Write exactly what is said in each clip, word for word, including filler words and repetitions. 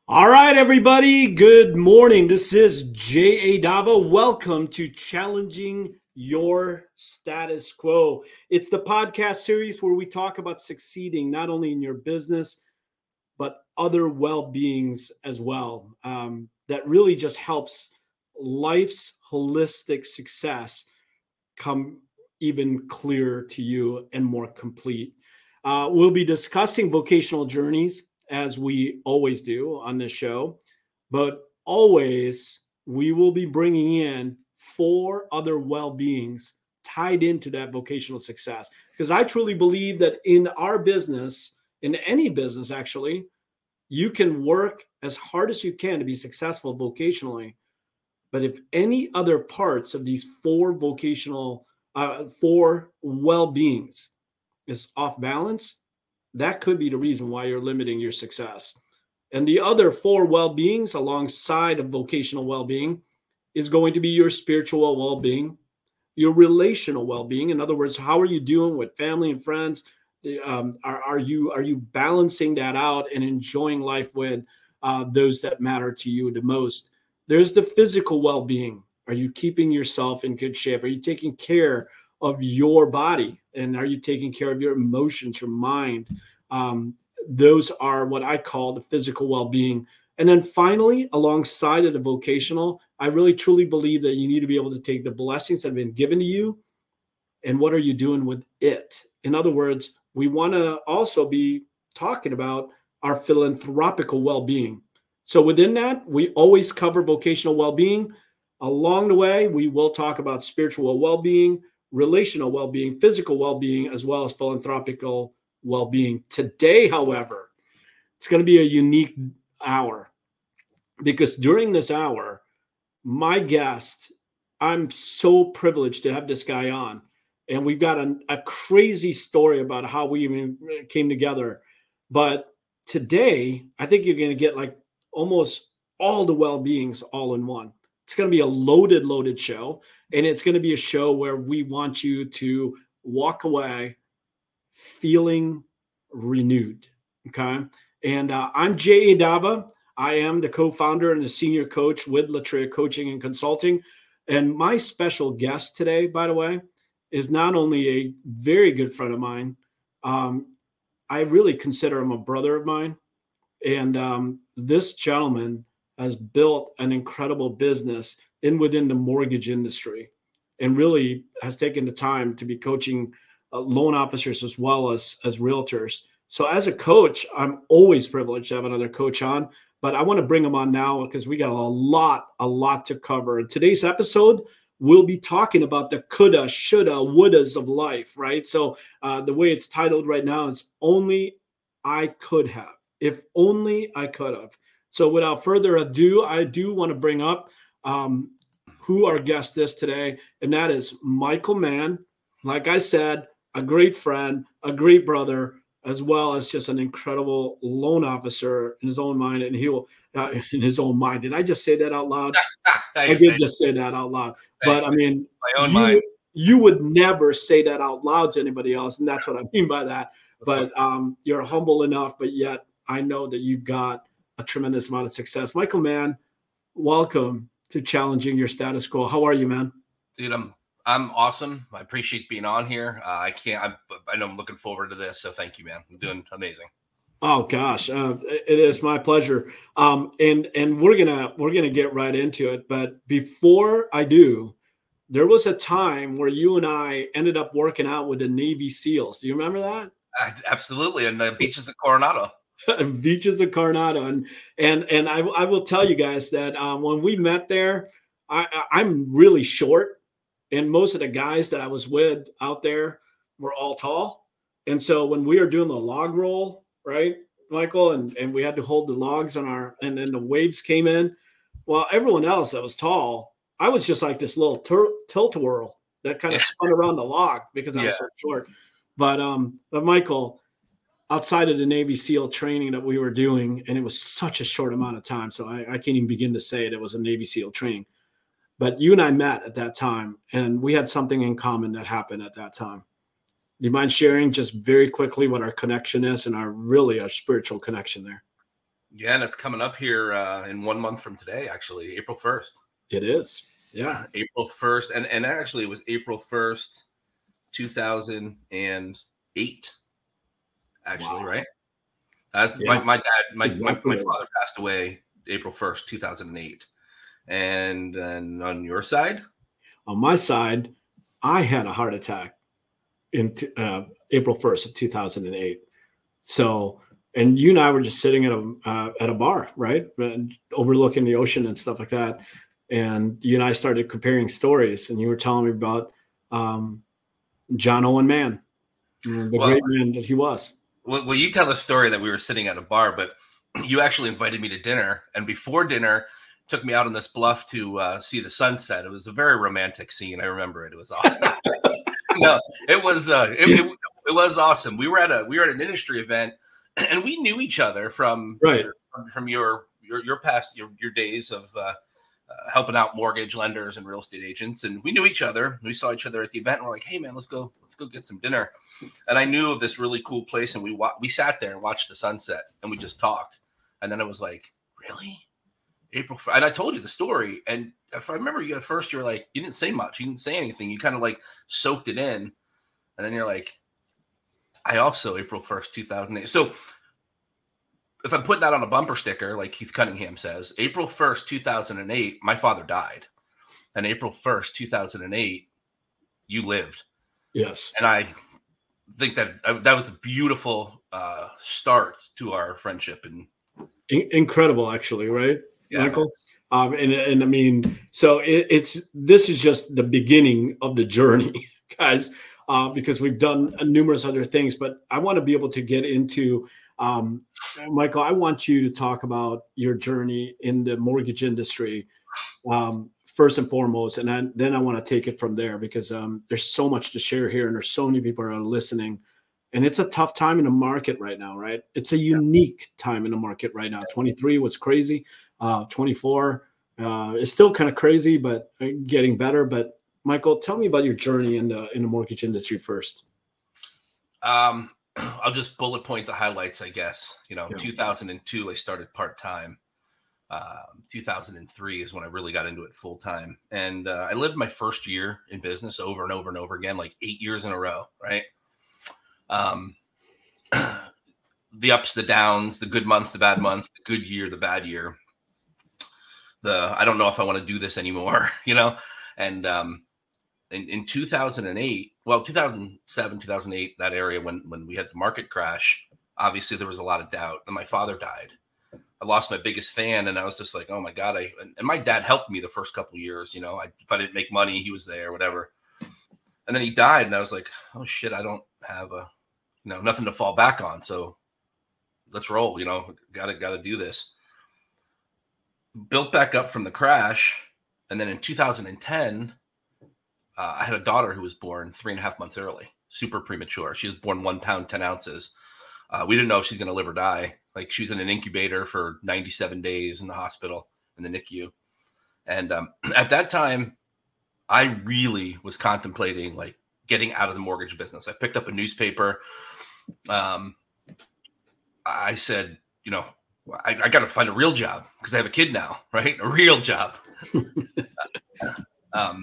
All right, everybody. Good morning. This is J A. Dava. Welcome to Challenging Your Status Quo. It's the podcast series where we talk about succeeding not only in your business, but other well beings as well. Um, that really just helps life's holistic success come even clearer to you and more complete. Uh, we'll be discussing vocational journeys as we always do on this show, but always we will be bringing in four other well beings tied into that vocational success. Because I truly believe that in our business, in any business actually, you can work as hard as you can to be successful vocationally, but if any other parts of these four vocational, uh, four well beings is off balance, that could be the reason why you're limiting your success. And the other four well beings alongside of vocational well being is going to be your spiritual well being, your relational well being. In other words, how are you doing with family and friends? Um, are, are you are you balancing that out and enjoying life with uh, those that matter to you the most? There's the physical well-being. Are you keeping yourself in good shape? Are you taking care of your body? And are you taking care of your emotions, your mind? Um, those are what I call the physical well-being. And then finally, alongside of the vocational, I really truly believe that you need to be able to take the blessings that have been given to you and what are you doing with it? In other words, we want to also be talking about our philanthropical well-being. So within that, we always cover vocational well-being. Along the way, we will talk about spiritual well-being, relational well-being, physical well-being, as well as philanthropical well-being. Today, however, it's going to be a unique hour because during this hour, my guest, I'm so privileged to have this guy on. And we've got a, a crazy story about how we even came together. But today, I think you're going to get like almost all the well beings all in one. It's going to be a loaded, loaded show. And it's going to be a show where we want you to walk away feeling renewed. Okay. And uh, I'm J A. Dava. I am the co-founder and the senior coach with Latria Coaching and Consulting. And my special guest today, by the way, is not only a very good friend of mine, um, I really consider him a brother of mine. And um, this gentleman has built an incredible business in within the mortgage industry and really has taken the time to be coaching uh, loan officers as well as, as realtors. So as a coach, I'm always privileged to have another coach on, but I want to bring him on now because we got a lot, a lot to cover. In today's episode, we'll be talking about the coulda, shoulda, wouldas of life, right? So uh, the way it's titled right now is Only I Could Have. If only I could have. So without further ado, I do want to bring up um, who our guest is today, and that is Michael Mann. Like I said, a great friend, a great brother, as well as just an incredible loan officer in his own mind, and he will uh, in his own mind. Did I just say that out loud? I did just say that out loud. But I mean, my own you mind. you would never say that out loud to anybody else, and that's what I mean by that. But um, you're humble enough, but yet I know that you've got a tremendous amount of success. Michael Mann, welcome to Challenging Your Status Quo. How are you, man? Dude, I'm I'm awesome. I appreciate being on here. Uh, I can't. I'm, I know I'm looking forward to this. So thank you, man. I'm doing amazing. Oh gosh, uh, it is my pleasure. Um, and and we're gonna we're gonna get right into it. But before I do, there was a time where you and I ended up working out with the Navy SEALs. Do you remember that? Uh, absolutely, and the beaches of Coronado. Beaches of Coronado, and and and I, I will tell you guys that um, when we met there, I, I, I'm really short, and most of the guys that I was with out there were all tall, and so when we were doing the log roll, right, Michael, and and we had to hold the logs on our, and then the waves came in, well, everyone else that was tall, I was just like this little tur- tilt-a-whirl that kind of Yeah. spun around the log because I was Yeah. so short, but um, but Michael, outside of the Navy SEAL training that we were doing, and it was such a short amount of time, so I, I can't even begin to say it, it was a Navy SEAL training. But you and I met at that time, and we had something in common that happened at that time. Do you mind sharing just very quickly what our connection is and our really our spiritual connection there? Yeah, and it's coming up here uh, in one month from today, actually, April first. It is. Yeah. April first. And, and actually, it was April first, two thousand eight, actually, wow. Right? That's yeah. my, my dad, my, exactly. my, my father passed away April first, two thousand eight. And, and on your side? On my side, I had a heart attack in uh, April first of two thousand eight. So, and you and I were just sitting at a uh, at a bar, right, and overlooking the ocean and stuff like that. And you and I started comparing stories, and you were telling me about um, John Owen Mann, the well, great man that he was. Well, well, you tell the story that we were sitting at a bar, but you actually invited me to dinner, and before dinner, took me out on this bluff to uh, see the sunset. It was a very romantic scene. I remember it. It was awesome. No, it was uh, it, it, it was awesome. We were at a we were at an industry event, and we knew each other from right your, from, from your your your past your your days of uh, uh, helping out mortgage lenders and real estate agents, and we knew each other. We saw each other at the event, and we're like, "Hey, man, let's go let's go get some dinner." And I knew of this really cool place, and we wa- we sat there and watched the sunset, and we just talked. And then it was like, "Really, April?" And I told you the story, and if I remember, you at first you were like, you didn't say much, you didn't say anything, you kind of like soaked it in, and then you're like, I also April first, two thousand eight. So if I'm putting that on a bumper sticker, like Keith Cunningham says, April first, two thousand eight, my father died, and April first, two thousand eight, you lived. Yes, and I think that uh, that was a beautiful uh, start to our friendship, and In- incredible, actually, right, yeah. Michael? Um, and, and I mean, so it, it's, this is just the beginning of the journey, guys, uh, because we've done numerous other things, but I want to be able to get into, um, Michael, I want you to talk about your journey in the mortgage industry, um, first and foremost. And then, then I want to take it from there, because um, there's so much to share here, and there's so many people who are listening. And it's a tough time in the market right now, right? It's a unique time in the market right now. twenty-three was crazy. Uh, twenty-four uh, is still kind of crazy, but getting better. But Michael, tell me about your journey in the in the mortgage industry first. Um, I'll just bullet point the highlights, I guess. You know, Yeah. two thousand two, I started part time. Um, two thousand three is when I really got into it full time, and uh, I lived my first year in business over and over and over again, like eight years in a row, right? Um, the ups, the downs, the good month, the bad month, the good year, the bad year. The I don't know if I want to do this anymore, you know. And um, in, in two thousand eight, well, two thousand seven, two thousand eight, that area when when we had the market crash, obviously there was a lot of doubt. And my father died. I lost my biggest fan, and I was just like, oh my god! I and, and my dad helped me the first couple of years. You know, I, if I didn't make money, he was there, whatever. And then he died, and I was like, oh shit! I don't have a, you know, nothing to fall back on. So let's roll. You know, gotta gotta do this. Built back up from the crash, and then in two thousand ten, uh, I had a daughter who was born three and a half months early, super premature. She was born one pound ten ounces. Uh, we didn't know if she's going to live or die. Like, she was in an incubator for ninety-seven days in the hospital in the N I C U. And um, at that time, I really was contemplating like getting out of the mortgage business. I picked up a newspaper. Um, I said, you know, I, I got to find a real job because I have a kid now, right? A real job. um,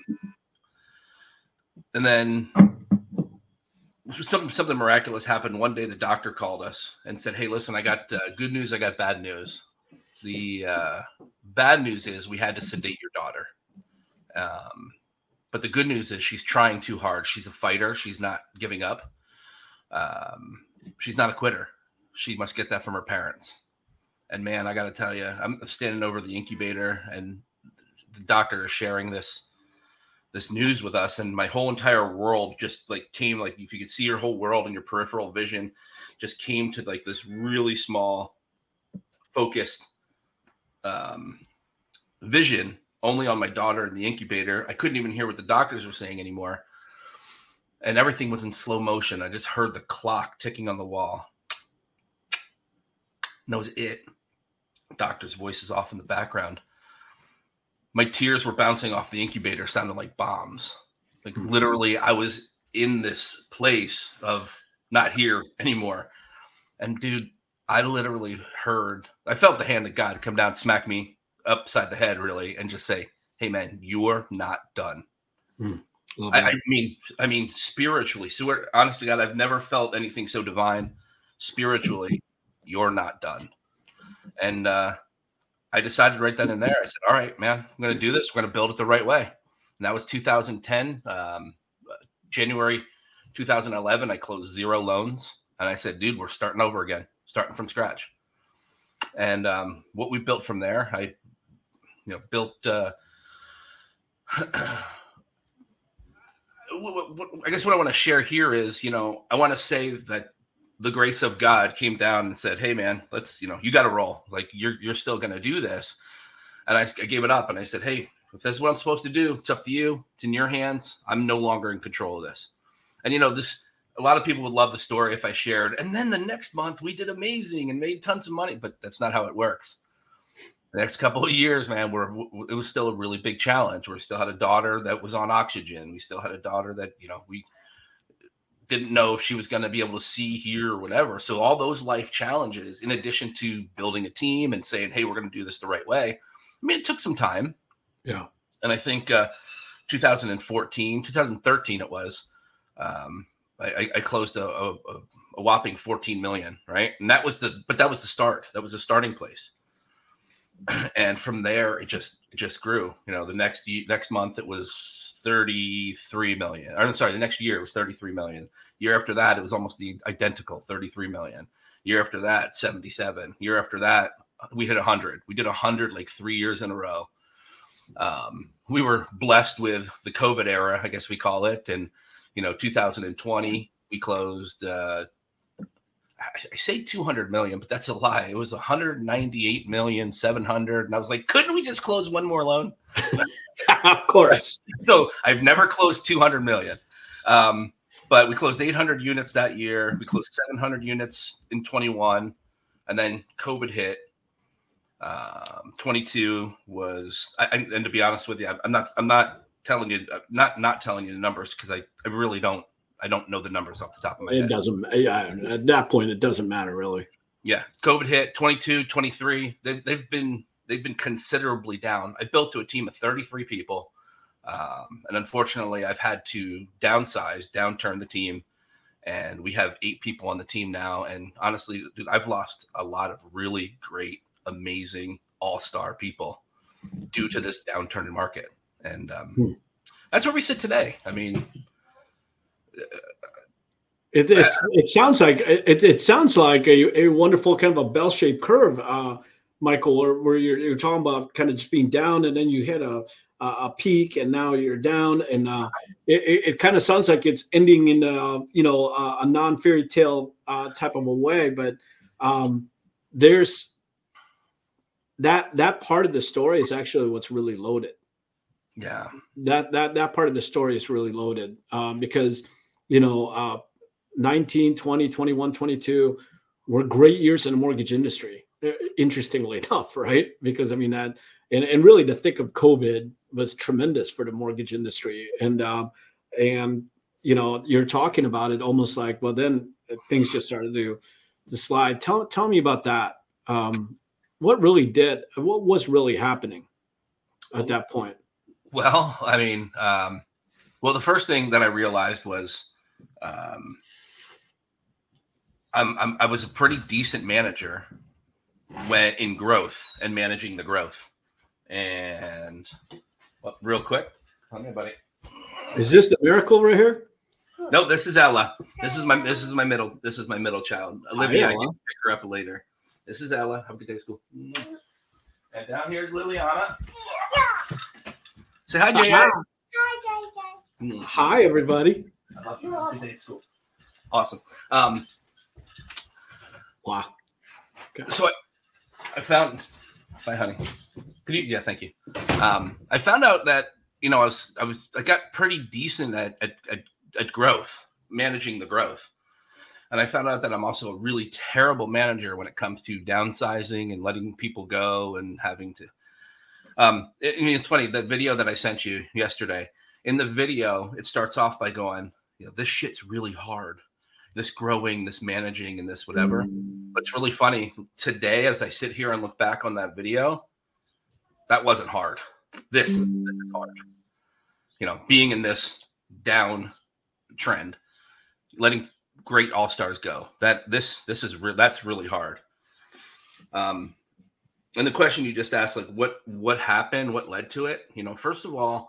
and then something, something miraculous happened. One day, the doctor called us and said, hey, listen, I got uh, good news. I got bad news. The uh, bad news is we had to sedate your daughter. Um, but the good news is she's trying too hard. She's a fighter. She's not giving up. Um, she's not a quitter. She must get that from her parents. And man, I got to tell you, I'm standing over the incubator, and the doctor is sharing this, this news with us. And my whole entire world just like came, like if you could see your whole world and your peripheral vision just came to like this really small, focused um, vision only on my daughter in the incubator. I couldn't even hear what the doctors were saying anymore. And everything was in slow motion. I just heard the clock ticking on the wall. And that was it. Doctor's voice is off in the background. My tears were bouncing off the incubator, sounding like bombs. Like literally, I was in this place of not here anymore. And dude, I literally heard, I felt the hand of God come down, smack me upside the head, really, and just say, "Hey, man, you're not done." Mm, I, I mean, I mean, spiritually. So, honestly, God, I've never felt anything so divine. Spiritually, you're not done. And uh, I decided right then and there. I said, "All right, man, I'm going to do this. We're going to build it the right way." And that was two thousand ten, um, January two thousand eleven. I closed zero loans, and I said, "Dude, we're starting over again, starting from scratch." And um, what we built from there, I, you know, built. Uh, I guess what I want to share here is, you know, I want to say that the grace of God came down and said, "Hey, man, let's, you know, you got to roll. Like you're, you're still going to do this." And I, I gave it up and I said, "Hey, if that's what I'm supposed to do, it's up to you. It's in your hands. I'm no longer in control of this." And, you know, this, a lot of people would love the story if I shared. And then the next month we did amazing and made tons of money, but that's not how it works. The next couple of years, man, we're, it was still a really big challenge. We still had a daughter that was on oxygen. We still had a daughter that, you know, we didn't know if she was going to be able to see, hear, or whatever. So all those life challenges, in addition to building a team and saying, "Hey, we're going to do this the right way." I mean, it took some time. Yeah. And I think uh, two thousand fourteen, two thousand thirteen, it was, um, I, I closed a, a, a whopping fourteen million, right? And that was the, but that was the start. That was the starting place. And from there, it just it just grew. You know, the next next month it was thirty-three million. Or, I'm sorry, the next year it was thirty-three million. Year after that, it was almost the identical, thirty-three million. Year after that, seventy-seven. Year after that, we hit one hundred. We did one hundred like three years in a row. Um, we were blessed with the COVID era, I guess we call it. And, you know, two thousand twenty, we closed uh, I say two hundred million, but that's a lie. It was one hundred ninety-eight million seven hundred. And I was like, couldn't we just close one more loan? Of course. So I've never closed two hundred million. Um, but we closed eight hundred units that year. We closed seven hundred units in twenty-one. And then COVID hit. Um, twenty-two was, I, and to be honest with you, I'm not, I'm not telling you, not, not telling you the numbers because I, I really don't. I don't know the numbers off the top of my it head. It doesn't, yeah, at that point, it doesn't matter really. Yeah. COVID hit twenty-two, twenty-three. They've, they've been, they've been considerably down. I built to a team of thirty-three people. Um, and unfortunately I've had to downsize, downturn the team, and we have eight people on the team now. And honestly, dude, I've lost a lot of really great, amazing all-star people due to this downturn in market. And um, hmm. that's where we sit today. I mean, It it's, it sounds like it, it sounds like a, a wonderful kind of a bell-shaped curve, uh, Michael, where, where you're, you're talking about kind of just being down and then you hit a a peak and now you're down, and uh, it, it kind of sounds like it's ending in a, you know a, a non-fairy tale uh, type of a way. But um, there's that that part of the story is actually what's really loaded. Yeah, that that that part of the story is really loaded um, because. You know, uh, nineteen, twenty, twenty-one, twenty-two were great years in the mortgage industry, interestingly enough, right? Because, I mean, that, and, and really the thick of COVID was tremendous for the mortgage industry. And, um, and, you know, you're talking about it almost like, well, then things just started to, to slide. Tell, tell me about that. Um, what really did, what was really happening at that point? Well, I mean, um, well, the first thing that I realized was, Um, I'm, I'm, I was a pretty decent manager when in growth and managing the growth. And well, real quick, come here, buddy. Is this the miracle right here? No, this is Ella. This is my this is my middle this is my middle child. Olivia, I can pick her up later. This is Ella. Have a good day at school. And down here is Liliana. Say hi, Jay. Hi, J J. Hi, everybody. I love you. Good day at school. Awesome. Um, wow. Okay. So I, I found, hi, honey. Could you? Yeah, thank you. Um, I found out that you know I was I was I got pretty decent at at, at at growth, managing the growth, and I found out that I'm also a really terrible manager when it comes to downsizing and letting people go and having to. Um, it, I mean, it's funny, the video that I sent you yesterday. In the video, it starts off by going, you know, this shit's really hard. this growing, this managing, and this whatever. But it's really funny today as I sit here and look back on that video. That wasn't hard. This, this is hard. You know, being in this down trend, letting great all-stars go. That this this is real. That's really hard. Um, and the question you just asked, like, what what happened? What led to it? You know, first of all,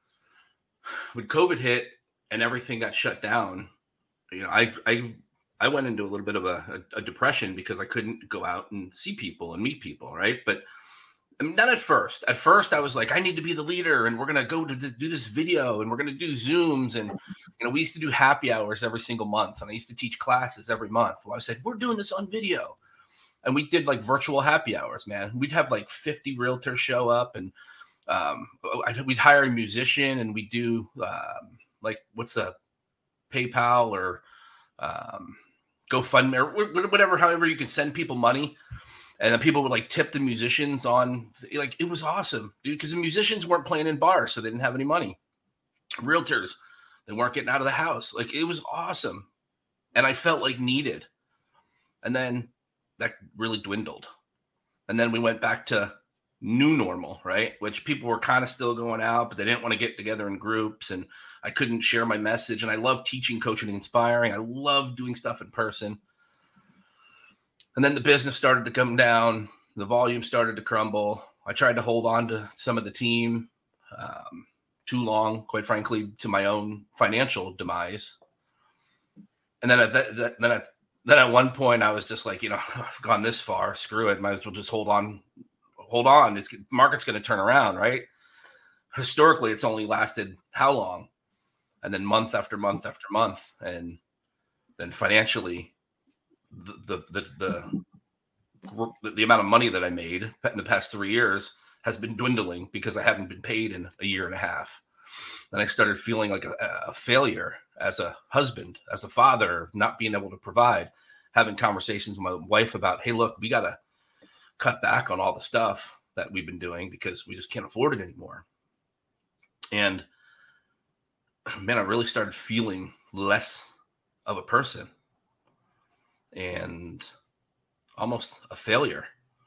when COVID hit and everything got shut down, you know, I I I went into a little bit of a, a, a depression because I couldn't go out and see people and meet people, right? But I mean, not at first. At first, I was like, I need to be the leader, and we're gonna go to this, do this video, and we're gonna do Zooms, and you know, we used to do happy hours every single month, and I used to teach classes every month. Well, I said, we're doing this on video, and we did like virtual happy hours. Man, we'd have like fifty realtors show up, and um, we'd hire a musician, and we'd do um, like what's a PayPal or um, GoFundMe or whatever, however you can send people money. And then people would like tip the musicians on, like, it was awesome, dude, because the musicians weren't playing in bars, so they didn't have any money. Realtors, they weren't getting out of the house. Like, it was awesome. And I felt like needed. And then that really dwindled. And then we went back to new normal, right? Which people were kind of still going out, but they didn't want to get together in groups. And I couldn't share my message. And I love teaching, coaching, and inspiring. I love doing stuff in person. And then the business started to come down. The volume started to crumble. I tried to hold on to some of the team um, too long, quite frankly, to my own financial demise. And then at that, that, then at then at one point, I was just like, you know, I've gone this far. Screw it. Might as well just hold on. Hold on. It's market's going to turn around, right? Historically, it's only lasted how long? And then month after month after month, and then financially, The the, the the the amount of money that I made in the past three years has been dwindling because I haven't been paid in a year and a half. Then I started feeling like a, a failure as a husband, as a father, not being able to provide, having conversations with my wife about, hey, look, we got to cut back on all the stuff that we've been doing because we just can't afford it anymore. And man, I really started feeling less of a person and almost a failure.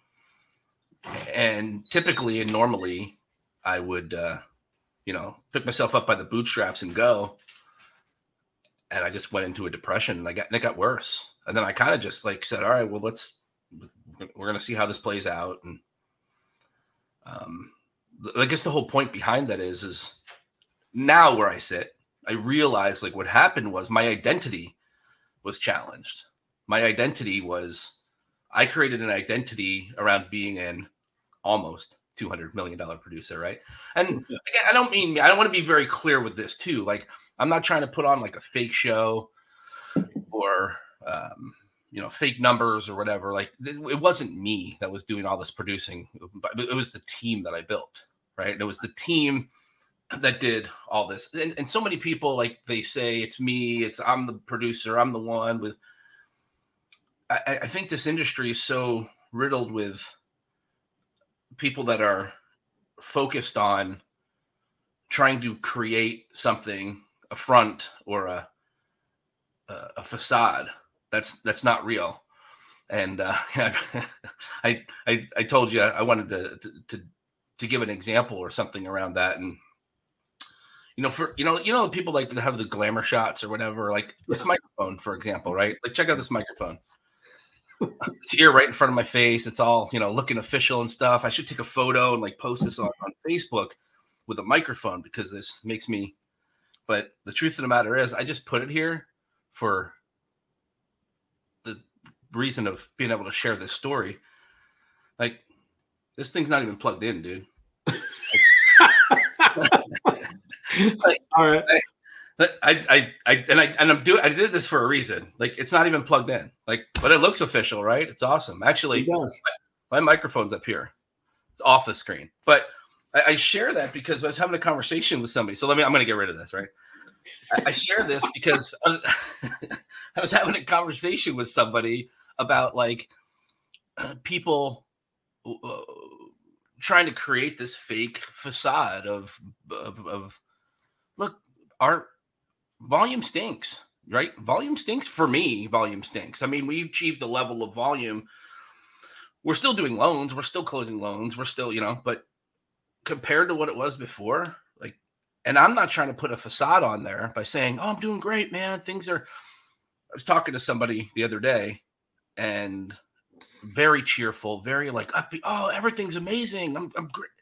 And typically and normally I would, uh, you know, pick myself up by the bootstraps and go. And I just went into a depression, and I got, and it got worse. And then I kind of just like said, all right, well, let's, we're going to see how this plays out. And um, I guess the whole point behind that is, is now where I sit, I realized like what happened was my identity was challenged. My identity was, I created an identity around being an almost two hundred million dollars producer, right? And again, I don't mean, I don't want to be very clear with this too. Like, I'm not trying to put on like a fake show or, um, you know, fake numbers or whatever. Like, it wasn't me that was doing all this producing, but it was the team that I built, right? And it was the team that did all this. And, and so many people, like, they say it's me, it's, I'm the producer, I'm the one with, I, I think this industry is so riddled with people that are focused on trying to create something, a front or a a, a facade that's that's not real. And uh, I I I told you I wanted to, to to to give an example or something around that. And you know, for you know, you know, people like to have the glamour shots or whatever, like this microphone, for example, right? Like, check out this microphone. It's here right in front of my face. It's all, you know, looking official and stuff. I should take a photo and like post this on, on Facebook with a microphone because this makes me, but the truth of the matter is I just put it here for the reason of being able to share this story. Like, this thing's not even plugged in, dude. Like, all right. I, I, I, I, and I, and I'm doing, I did this for a reason. Like, it's not even plugged in, like, but it looks official, right? It's awesome. Actually, my, my microphone's up here. It's off the screen, but I, I share that because I was having a conversation with somebody. So let me, I'm going to get rid of this, right? I, I share this because I was, I was having a conversation with somebody about like uh, people uh, trying to create this fake facade of, of, of look, our volume stinks. right? Volume stinks for me. Volume stinks. I mean, we achieved the level of volume. We're still doing loans. We're still closing loans. We're still, you know, but compared to what it was before, like, and I'm not trying to put a facade on there by saying, oh, I'm doing great, man. Things are, I was talking to somebody the other day and very cheerful, very like, upbeat. Oh, everything's amazing. I'm, I'm great.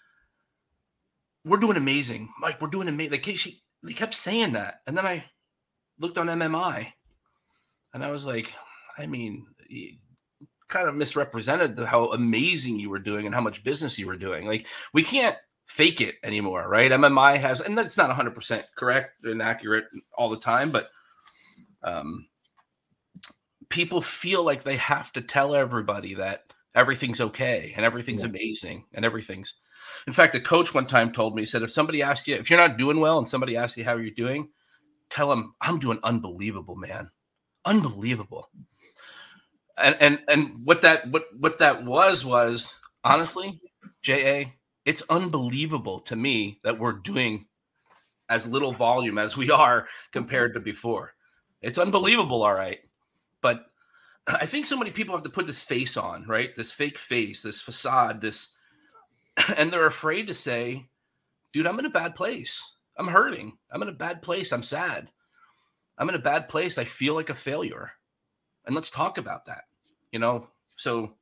We're doing amazing. Mike, we're doing amazing. They kept, she, they kept saying that. And then I looked on M M I and I was like, I mean, you kind of misrepresented the, how amazing you were doing and how much business you were doing. Like, we can't fake it anymore, right? M M I has, and that's not one hundred percent correct and accurate all the time, but um, people feel like they have to tell everybody that everything's okay and everything's yeah. amazing and everything's. In fact, a coach one time told me, he said, if somebody asks you, if you're not doing well and somebody asks you how you're doing, tell them I'm doing unbelievable, man. Unbelievable. And and and what that what what that was was honestly, J A, it's unbelievable to me that we're doing as little volume as we are compared to before. It's unbelievable, all right. But I think so many people have to put this face on, right? This fake face, this facade, this, and they're afraid to say, dude, I'm in a bad place. I'm hurting. I'm in a bad place. I'm sad. I'm in a bad place. I feel like a failure. And let's talk about that, you know? So,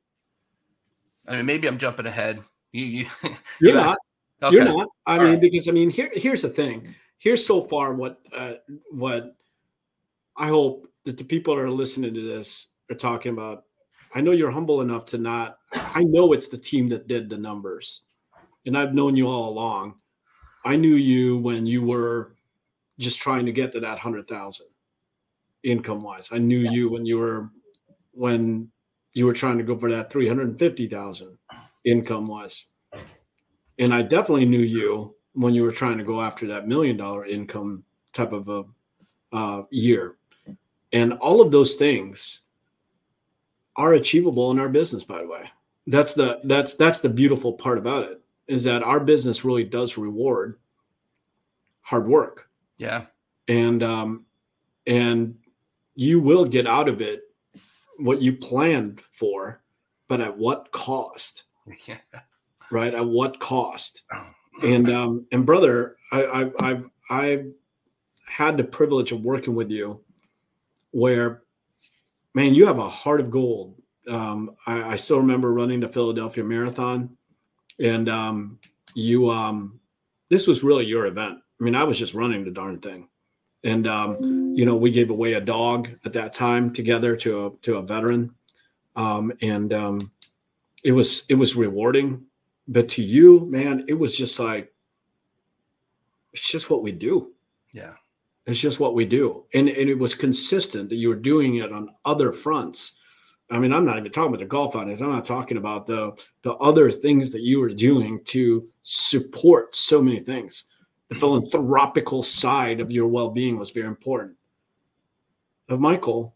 I mean, maybe I'm jumping ahead. You, you, You're not. Okay. You're not. I All mean, right. because I mean, here, here's the thing. Here's so far what, uh, what I hope that the people that are listening to this are talking about. I know you're humble enough to not. I know it's the team that did the numbers, and I've known you all along. I knew you when you were just trying to get to that hundred thousand income wise. I knew yeah. you when you were when you were trying to go for that three hundred fifty thousand income wise. And I definitely knew you when you were trying to go after that million dollar income type of a uh, year. And all of those things are achievable in our business, by the way. That's the that's that's the beautiful part about it, is that our business really does reward hard work. Yeah. And um, and you will get out of it what you planned for, but at what cost? Yeah. Right? At what cost? And um, and brother, I, I I've I've had the privilege of working with you, where, man, you have a heart of gold. Um, I, I still remember running the Philadelphia Marathon, and um, you. Um, this was really your event. I mean, I was just running the darn thing, and um, you know, we gave away a dog at that time together to a to a veteran, um, and um, it was it was rewarding. But to you, man, it was just like, it's just what we do. Yeah. It's just what we do. And, and it was consistent that you were doing it on other fronts. I mean, I'm not even talking about the golf outings. I'm not talking about the, the other things that you were doing to support so many things. The philanthropical side of your well-being was very important. But Michael,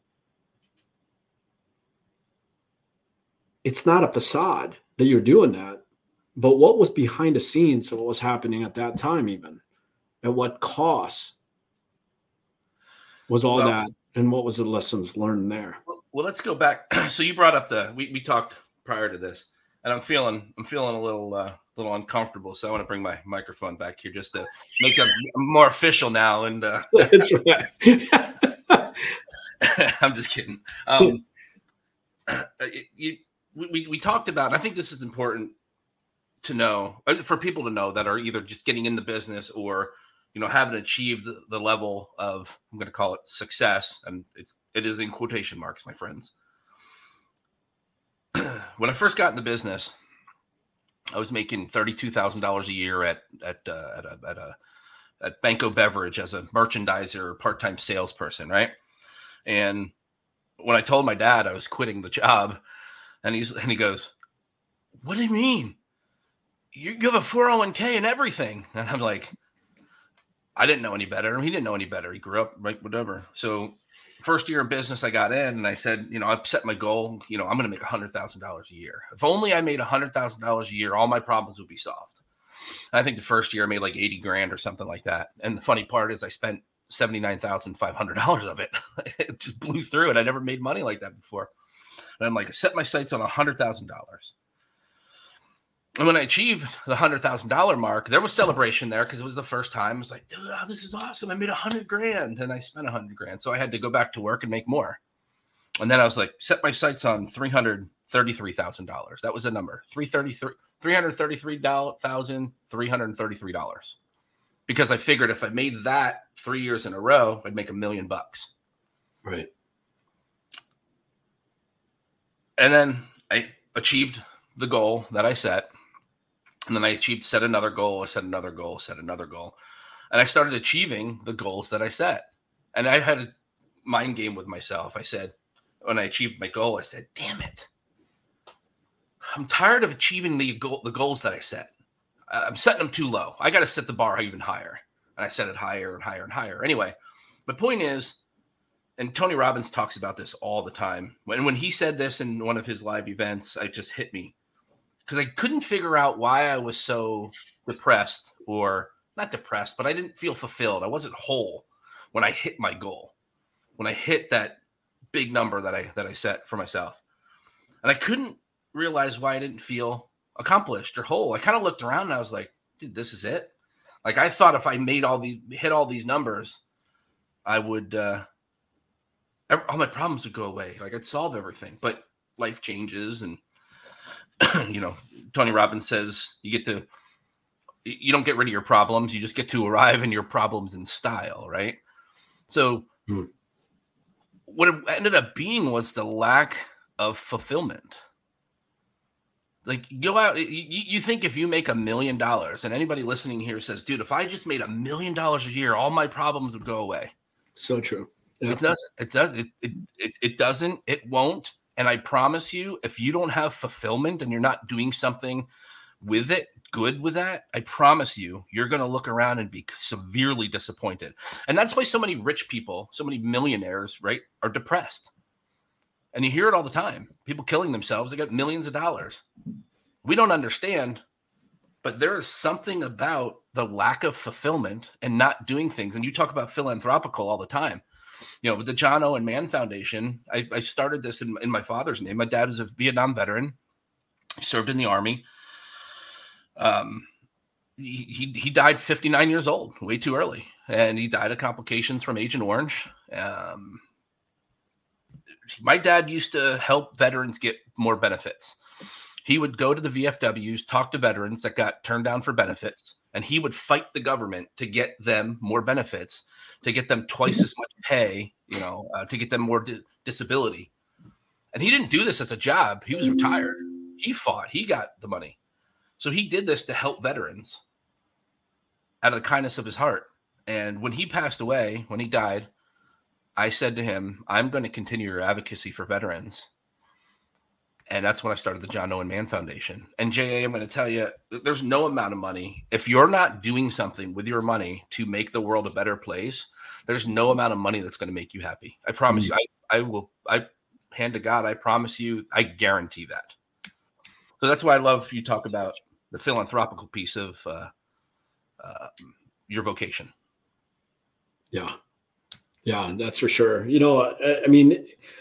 it's not a facade that you're doing that. But what was behind the scenes of what was happening at that time, even at what cost was all well, that, and what was the lessons learned there? Well, well let's go back. So you brought up the we, we talked prior to this, and I'm feeling I'm feeling a little uh, little uncomfortable. So I want to bring my microphone back here just to make it more official now. And uh, that's right. I'm just kidding. Um, you, we we talked about. I think this is important to know, for people to know that are either just getting in the business or, you know, haven't achieved the, the level of, I'm going to call it success. And it's, it is in quotation marks, my friends. When I first got in the business, I was making thirty-two thousand dollars a year at, at, uh, at a, at a, at Banco Beverage as a merchandiser, part-time salesperson. Right. And when I told my dad I was quitting the job, and he's, and he goes, what do you mean? You have a four oh one k and everything. And I'm like, I didn't know any better. He didn't know any better. He grew up, like, whatever. So first year in business, I got in and I said, you know, I've set my goal, you know, I'm going to make one hundred thousand dollars a year. If only I made one hundred thousand dollars a year, all my problems would be solved. And I think the first year I made like eighty grand or something like that. And the funny part is I spent seventy-nine thousand five hundred dollars of it. It just blew through, and I never made money like that before. And I'm like, I set my sights on one hundred thousand dollars. And when I achieved the one hundred thousand dollars mark, there was celebration there because it was the first time. I was like, dude, oh, this is awesome. I made one hundred grand, and I spent one hundred grand. So I had to go back to work and make more. And then I was like, set my sights on three hundred thirty-three thousand dollars. That was the number, three hundred thirty-three thousand three hundred thirty-three dollars. Because I figured if I made that three years in a row, I'd make a million bucks. Right. And then I achieved the goal that I set. And then I achieved, set another goal, I set another goal, set another goal. And I started achieving the goals that I set. And I had a mind game with myself. I said, when I achieved my goal, I said, damn it. I'm tired of achieving the goal, the goals that I set. I'm setting them too low. I got to set the bar even higher. And I set it higher and higher and higher. Anyway, the point is, and Tony Robbins talks about this all the time. When, when he said this in one of his live events, it just hit me. Because I couldn't figure out why I was so depressed, or not depressed, but I didn't feel fulfilled. I wasn't whole when I hit my goal, when I hit that big number that I that I set for myself. And I couldn't realize why I didn't feel accomplished or whole. I kind of looked around and I was like, dude, this is it. Like, I thought if I made all the hit all these numbers, I would, uh, all my problems would go away. Like, I'd solve everything. But life changes, and you know, Tony Robbins says you get to, you don't get rid of your problems. You just get to arrive in your problems in style. Right. So hmm. what it ended up being was the lack of fulfillment. Like, go out, you, you think if you make a million dollars, and anybody listening here says, dude, if I just made a million dollars a year, all my problems would go away. So true. Yeah. It doesn't, it does, it, it, it, it doesn't, it won't. And I promise you, if you don't have fulfillment and you're not doing something with it, good with that, I promise you, you're going to look around and be severely disappointed. And that's why so many rich people, so many millionaires, right, are depressed. And you hear it all the time. People killing themselves. They got millions of dollars. We don't understand, but there is something about the lack of fulfillment and not doing things. And you talk about philanthropical all the time. You know, with the John Owen Mann Foundation, I, I started this in, in my father's name. My dad is a Vietnam veteran. He served in the Army. Um, he, he, he died fifty-nine years old, way too early. And he died of complications from Agent Orange. Um, my dad used to help veterans get more benefits. He would go to the V F Ws, talk to veterans that got turned down for benefits, and he would fight the government to get them more benefits, to get them twice as much pay, you know, uh, to get them more di- disability. And he didn't do this as a job. He was retired. He fought. He got the money. So he did this to help veterans out of the kindness of his heart. And when he passed away, when he died, I said to him, I'm going to continue your advocacy for veterans. And that's when I started the John Owen Mann Foundation. And J A, I'm going to tell you, there's no amount of money. If you're not doing something with your money to make the world a better place, there's no amount of money that's going to make you happy. I promise mm-hmm. you. I, I will, I hand to God, I promise you, I guarantee that. So that's why I love you talk about the philanthropical piece of uh, uh, your vocation. Yeah. Yeah, that's for sure. You know, I, I mean,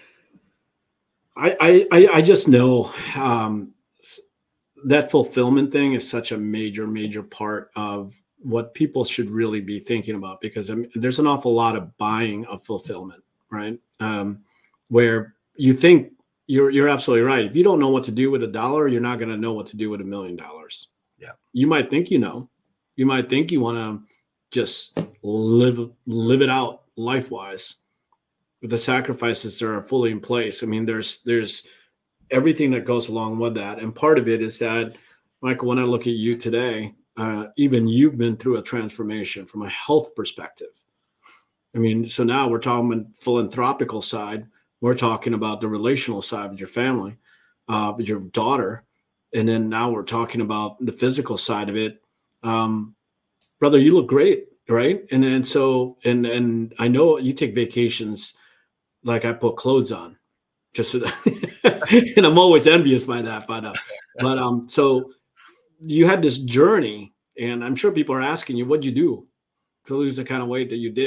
I, I, I just know um, that fulfillment thing is such a major, major part of what people should really be thinking about, because I mean, there's an awful lot of buying of fulfillment, right? Um, where you think you're, you're absolutely right. If you don't know what to do with a dollar, you're not going to know what to do with a million dollars. Yeah. You might think, you know, you might think you want to just live, live it out life-wise. But the sacrifices are fully in place. I mean, there's there's everything that goes along with that. And part of it is that, Michael, when I look at you today, uh, even you've been through a transformation from a health perspective. I mean, so now we're talking about the philanthropical side. We're talking about the relational side with your family, uh, with your daughter. And then now we're talking about the physical side of it. Um, brother, you look great, right? And then so, and and I know you take vacations like I put clothes on, just so that, and I'm always envious by that. But, uh, but um, so you had this journey, and I'm sure people are asking you, what'd you do to lose the kind of weight that you did?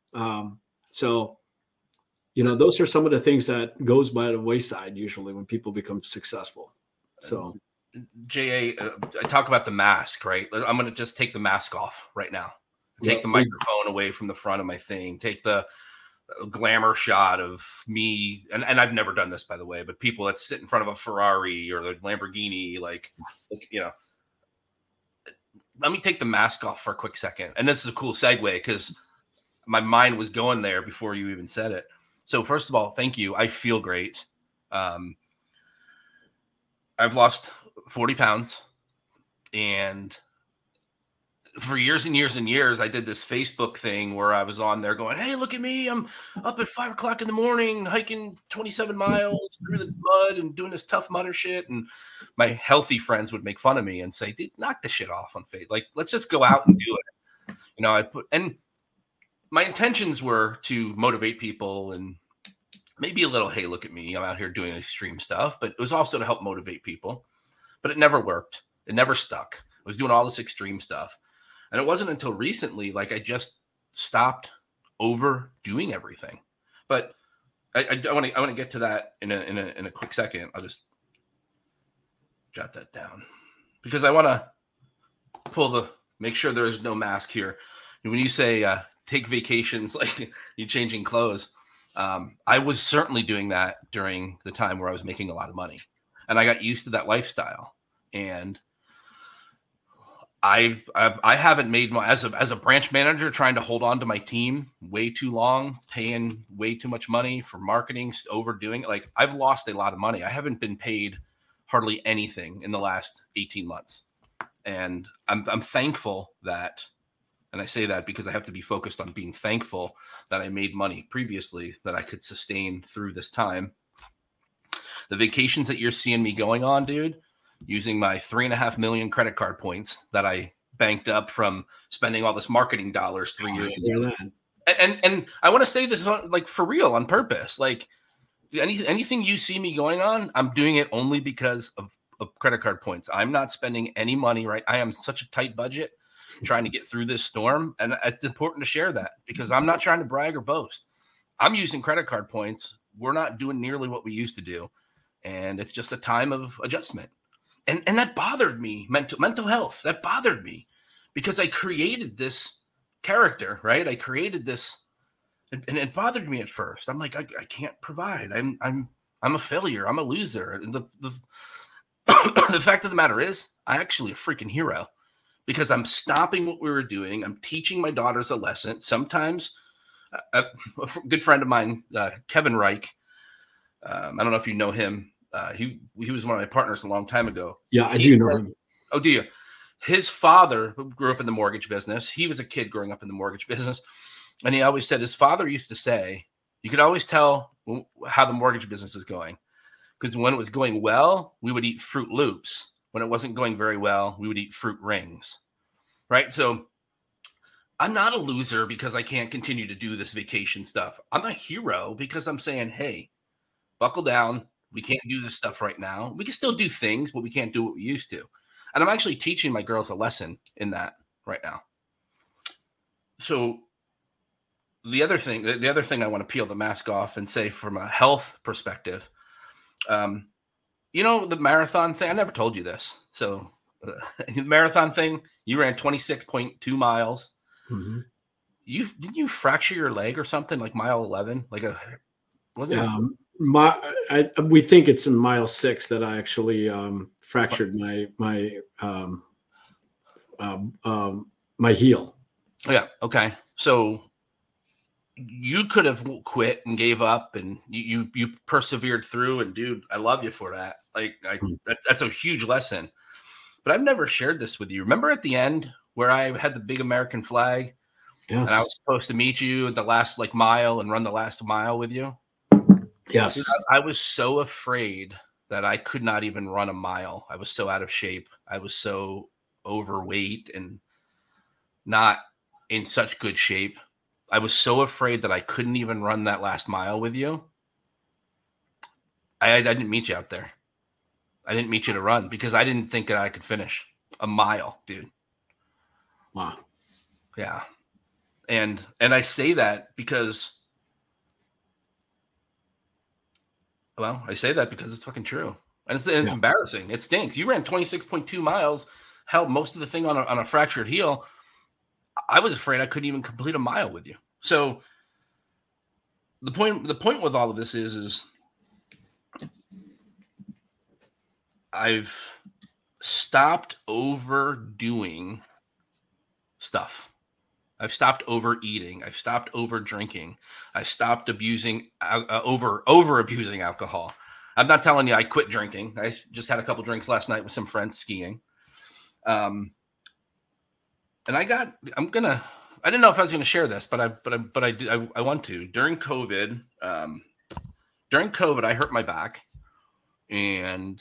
Um, so, you know, those are some of the things that goes by the wayside usually when people become successful. So, J A, uh, I talk about the mask, right? I'm going to just take the mask off right now. Take yeah, the please. microphone away from the front of my thing. Take the uh, glamour shot of me. And, and I've never done this, by the way, but people that sit in front of a Ferrari or the Lamborghini, like, like, you know, let me take the mask off for a quick second. And this is a cool segue because my mind was going there before you even said it. So first of all, thank you. I feel great. Um, I've lost forty pounds, and for years and years and years, I did this Facebook thing where I was on there going, "Hey, look at me. I'm up at five o'clock in the morning, hiking twenty-seven miles through the mud and doing this tough mudder shit." And my healthy friends would make fun of me and say, "Dude, knock the shit off on Facebook. Like, let's just go out and do it." You know, I put, and my intentions were to motivate people and maybe a little, "Hey, look at me. I'm out here doing extreme stuff." But it was also to help motivate people. But it never worked. It never stuck. I was doing all this extreme stuff. And it wasn't until recently, like I just stopped overdoing everything. But I, I want to I want to get to that in a, in a in a quick second. I'll just jot that down because I want to pull the make sure there is no mask here. And when you say uh, take vacations, like you changing clothes, um, I was certainly doing that during the time where I was making a lot of money, and I got used to that lifestyle. And I've, I've I haven't made my as a as a branch manager trying to hold on to my team way too long, paying way too much money for marketing, overdoing it. Like I've lost a lot of money. I haven't been paid hardly anything in the last eighteen months, and I'm I'm thankful that, and I say that because I have to be focused on being thankful that I made money previously that I could sustain through this time. The vacations that you're seeing me going on, dude, using my three and a half million credit card points that I banked up from spending all this marketing dollars three years ago. And, and and I want to say this on, like for real on purpose. Like any anything you see me going on, I'm doing it only because of, of credit card points. I'm not spending any money, right? I am such a tight budget trying to get through this storm. And it's important to share that because I'm not trying to brag or boast. I'm using credit card points. We're not doing nearly what we used to do. And it's just a time of adjustment. And and that bothered me, mental mental health. That bothered me because I created this character, right? I created this, and, and it bothered me at first. I'm like, I, I can't provide. I'm I'm I'm a failure. I'm a loser. And the the the fact of the matter is, I'm actually a freaking hero because I'm stopping what we were doing. I'm teaching my daughters a lesson. Sometimes, a, a good friend of mine, uh, Kevin Reich. Um, I don't know if you know him. Uh, he he was one of my partners a long time ago. Yeah, I he, do know him. Oh, do you? His father grew up in the mortgage business. He was a kid growing up in the mortgage business. And he always said his father used to say, you could always tell how the mortgage business is going. Because when it was going well, we would eat Fruit Loops. When it wasn't going very well, we would eat Fruit Rings. Right? So I'm not a loser because I can't continue to do this vacation stuff. I'm a hero because I'm saying, hey, buckle down. We can't do this stuff right now. We can still do things, but we can't do what we used to. And I'm actually teaching my girls a lesson in that right now. So the other thing, the other thing I want to peel the mask off and say from a health perspective, um, you know, the marathon thing, I never told you this. So uh, the marathon thing, you ran twenty-six point two miles. Mm-hmm. You didn't you fracture your leg or something like mile eleven? Like a, wasn't um, it? My, I, we think it's in mile six that I actually um, fractured my my um, um, um, my heel. Yeah. Okay. So you could have quit and gave up, and you you, you persevered through. And dude, I love you for that. Like I, that, that's a huge lesson. But I've never shared this with you. Remember at the end where I had the big American flag, yes, and I was supposed to meet you at the last like mile and run the last mile with you. Yes. Dude, I, I was so afraid that I could not even run a mile. I was so out of shape. I was so overweight and not in such good shape. I was so afraid that I couldn't even run that last mile with you. I, I didn't meet you out there. I didn't meet you to run because I didn't think that I could finish a mile, dude. Wow. Yeah. And and I say that because, well, I say that because it's fucking true. And it's, and it's yeah. embarrassing. It stinks. You ran twenty-six point two miles, held most of the thing on a, on a fractured heel. I was afraid I couldn't even complete a mile with you. So the point, the point with all of this is, is I've stopped overdoing stuff. I've stopped overeating. I've stopped over drinking. I stopped abusing, uh, over, over abusing alcohol. I'm not telling you I quit drinking. I just had a couple drinks last night with some friends skiing. Um, and I got, I'm going to, I didn't know if I was going to share this, but I, but I, but I, did, I, I want to. During COVID, um, during COVID, I hurt my back, and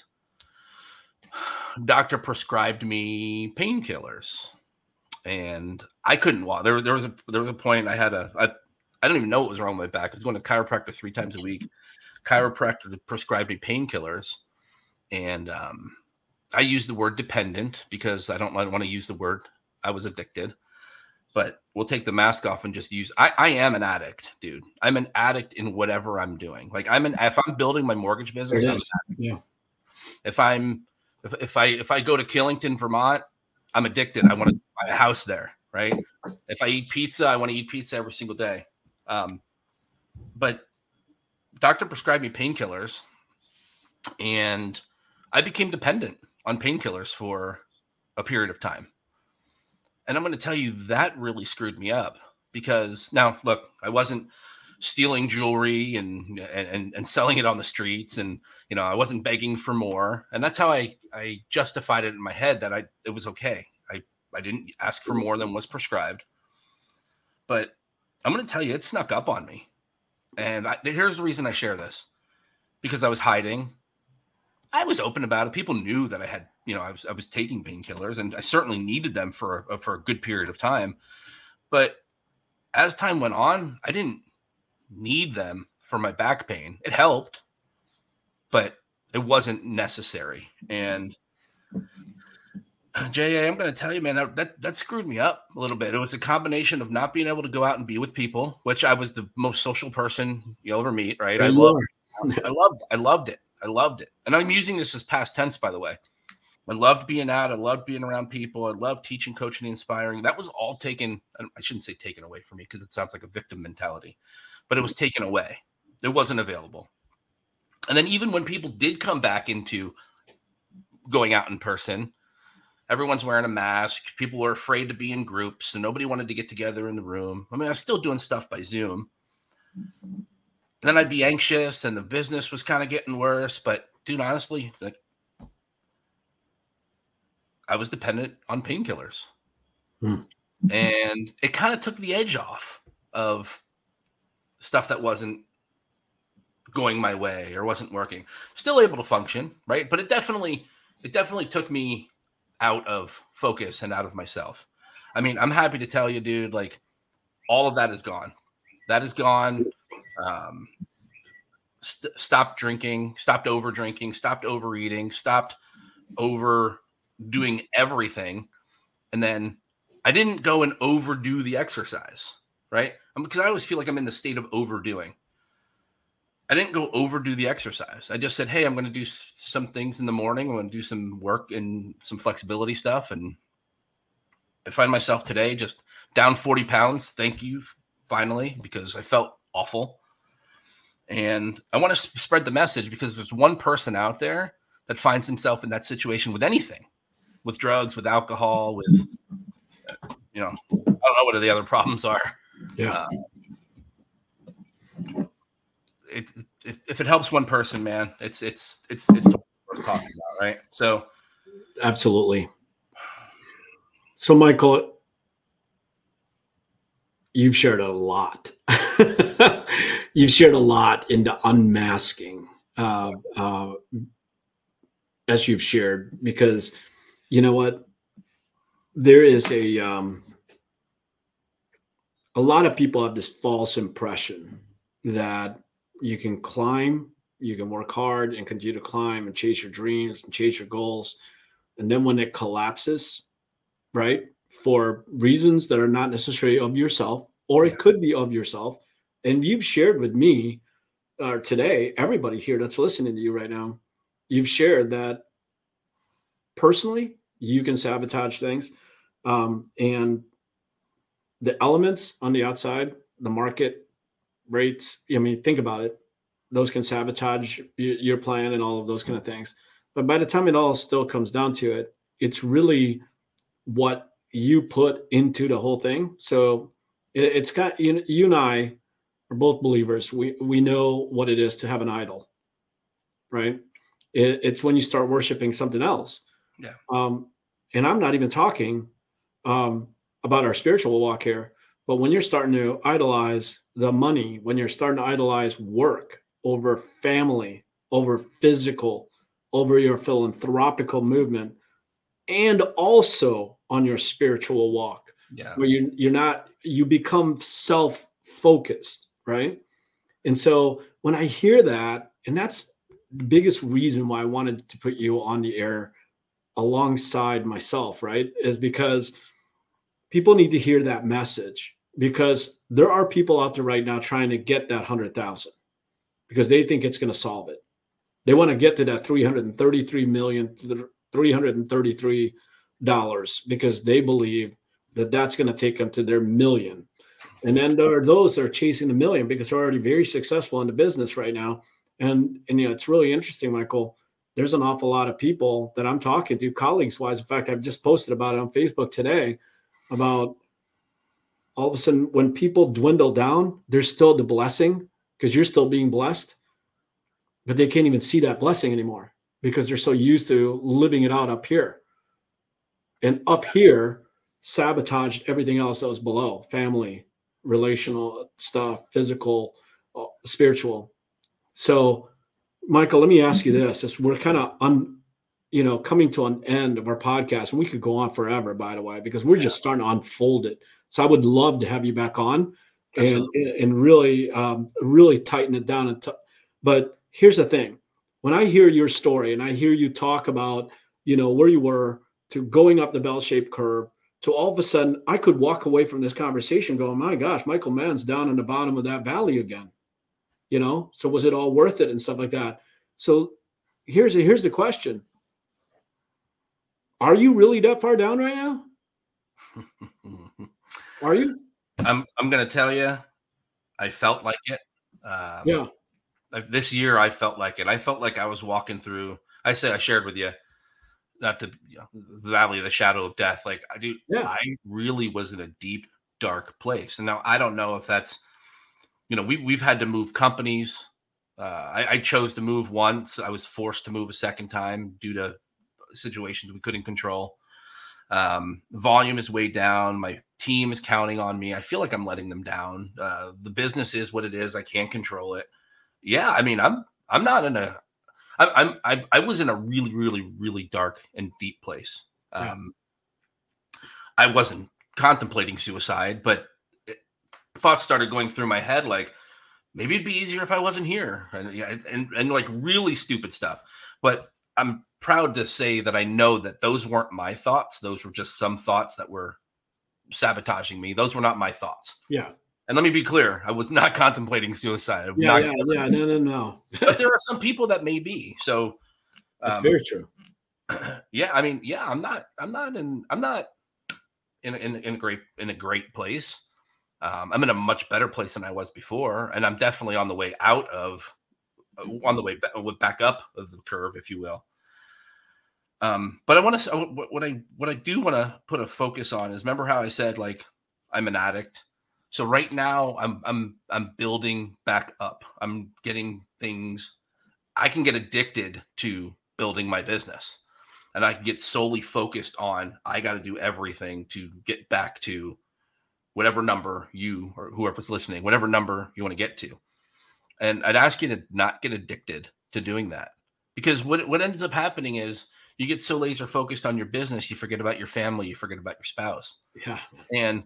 doctor prescribed me painkillers, and I couldn't walk. There, there was a, there was a point I had a, I, I don't even know what was wrong with my back. I was going to chiropractor three times a week. Chiropractor prescribed me painkillers, and um, I used the word dependent because I don't want to use the word I was addicted. But we'll take the mask off and just use. I, I am an addict, dude. I'm an addict in whatever I'm doing. Like I'm an. If I'm building my mortgage business, I'm an addict. Yeah. If I'm, if if I if I go to Killington, Vermont, I'm addicted. I want to buy a house there, right? If I eat pizza, I want to eat pizza every single day. Um, but doctor prescribed me painkillers, and I became dependent on painkillers for a period of time. And I'm going to tell you that really screwed me up, because now look, I wasn't stealing jewelry and, and, and selling it on the streets. And, you know, I wasn't begging for more. And that's how I, I justified it in my head that I, it was okay. I, I didn't ask for more than was prescribed, but I'm going to tell you, it snuck up on me. And I, here's the reason I share this, because I was hiding. I was open about it. People knew that I had, you know, I was, I was taking painkillers, and I certainly needed them for a, for a good period of time. But as time went on, I didn't need them for my back pain. It helped, but it wasn't necessary. And J A, I'm going to tell you, man, that, that that screwed me up a little bit. It was a combination of not being able to go out and be with people, which I was the most social person you'll ever meet, right? I loved, I loved, I loved it. I loved it. And I'm using this as past tense, by the way. I loved being out. I loved being around people. I loved teaching, coaching, and inspiring. That was all taken. I shouldn't say taken away from me, because it sounds like a victim mentality, but it was taken away. It wasn't available. And then even when people did come back into going out in person, everyone's wearing a mask. People were afraid to be in groups, and nobody wanted to get together in the room. I mean, I was still doing stuff by Zoom. And then I'd be anxious, and the business was kind of getting worse. But dude, honestly, like, I was dependent on painkillers. Hmm. And it kind of took the edge off of stuff that wasn't going my way or wasn't working. Still able to function, right? But it definitely, it definitely took me out of focus and out of myself. I mean, I'm happy to tell you, dude, like, all of that is gone. That is gone. Um, st- stopped drinking, stopped over drinking, stopped overeating, stopped over doing everything. And then I didn't go and overdo the exercise, right? Because I always feel like I'm in the state of overdoing. I didn't go overdo the exercise. I just said, hey, I'm going to do s- some things in the morning. I'm going to do some work and some flexibility stuff. And I find myself today just down forty pounds. Thank you, finally, because I felt awful. And I want to sp- spread the message, because there's one person out there that finds himself in that situation with anything, with drugs, with alcohol, with, you know, I don't know what the other problems are. Yeah. Uh, it, if, if it helps one person, man, it's, it's, it's, it's worth talking about. Right. So. Absolutely. So Michael, you've shared a lot. You've shared a lot into unmasking, uh, uh, as you've shared, because you know what, there is a, um, a lot of people have this false impression that you can climb, you can work hard and continue to climb and chase your dreams and chase your goals. And then when it collapses, right, for reasons that are not necessarily of yourself, or Yeah. it could be of yourself. And you've shared with me uh, today, everybody here that's listening to you right now, you've shared that personally you can sabotage things. Um, and the elements on the outside, the market rates, I mean, think about it. Those can sabotage your, your plan and all of those kind of things. But by the time it all still comes down to it, it's really what you put into the whole thing. So it, it's got you, you and I are both believers. We we know what it is to have an idol, right? It, it's when you start worshiping something else. Yeah. Um, and I'm not even talking um, about our spiritual walk here, but when you're starting to idolize the money, when you're starting to idolize work over family, over physical, over your philanthropical movement, and also on your spiritual walk, Yeah. where you you're not you become self-focused, right? And so when I hear that, and that's the biggest reason why I wanted to put you on the air alongside myself, right? Is because people need to hear that message, because there are people out there right now trying to get that hundred thousand because they think it's going to solve it. They want to get to that three hundred thirty-three million, three hundred thirty-three dollars because they believe that that's going to take them to their million. And then there are those that are chasing the million because they're already very successful in the business right now. And, and you know, it's really interesting, Michael. There's an awful lot of people that I'm talking to, colleagues wise. In fact, I've just posted about it on Facebook today about all of a sudden when people dwindle down, there's still the blessing because you're still being blessed, but they can't even see that blessing anymore because they're so used to living it out up here. And up here sabotaged everything else that was below: family, relational stuff, physical, uh, spiritual. So, Michael, let me ask you this: as we're kind of un, you know, coming to an end of our podcast, and we could go on forever, by the way, because we're just starting to unfold it. So, I would love to have you back on and Absolutely. and really, um, really tighten it down. And t- but here's the thing: when I hear your story and I hear you talk about, you know, where you were to going up the bell-shaped curve, to all of a sudden, I could walk away from this conversation going, "My gosh, Michael Mann's down in the bottom of that valley again." You know, so was it all worth it and stuff like that? So here's here's the question: are you really that far down right now? Are you? I'm I'm gonna tell you, I felt like it. Um, yeah. This year, I felt like it. I felt like I was walking through. I say I shared with you, not to you know, the valley of the shadow of death. Like I do, Yeah. I really was in a deep, dark place. And now I don't know if that's, you know, we we've had to move companies. Uh, I, I chose to move once. I was forced to move a second time due to situations we couldn't control. Um, volume is way down. My team is counting on me. I feel like I'm letting them down. Uh, the business is what it is. I can't control it. Yeah, I mean, I'm I'm not in a. I, I'm I I was in a really really really dark and deep place. Um, yeah. I wasn't contemplating suicide, but it, thoughts started going through my head like maybe it'd be easier if I wasn't here, and and and like really stupid stuff. But I'm proud to say that I know that those weren't my thoughts. Those were just some thoughts that were sabotaging me. Those were not my thoughts. Yeah. And let me be clear, I was not contemplating suicide. Yeah, not yeah, yeah, no, no, no. But there are some people that may be. So that's um, very true. Yeah, I mean, yeah, I'm not, I'm not in, I'm not in, in, in a great, in a great place. Um, I'm in a much better place than I was before, and I'm definitely on the way out of, on the way back, back up of the curve, if you will. Um, but I want to, what I, what I do want to put a focus on is, remember how I said, like, I'm an addict. So right now I'm, I'm, I'm building back up. I'm getting things. I can get addicted to building my business, and I can get solely focused on, I got to do everything to get back to whatever number you, or whoever's listening, whatever number you want to get to. And I'd ask you to not get addicted to doing that, because what, what ends up happening is you get so laser focused on your business, you forget about your family, you forget about your spouse. Yeah. And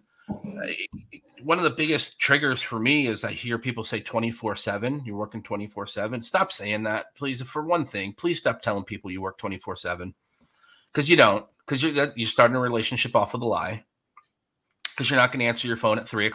one of the biggest triggers for me is I hear people say twenty-four seven, you're working twenty-four seven. Stop saying that, please. For one thing, please stop telling people you work twenty-four seven, because you don't, because you're, you're starting a relationship off with a lie, because you're not going to answer your phone at three o'clock,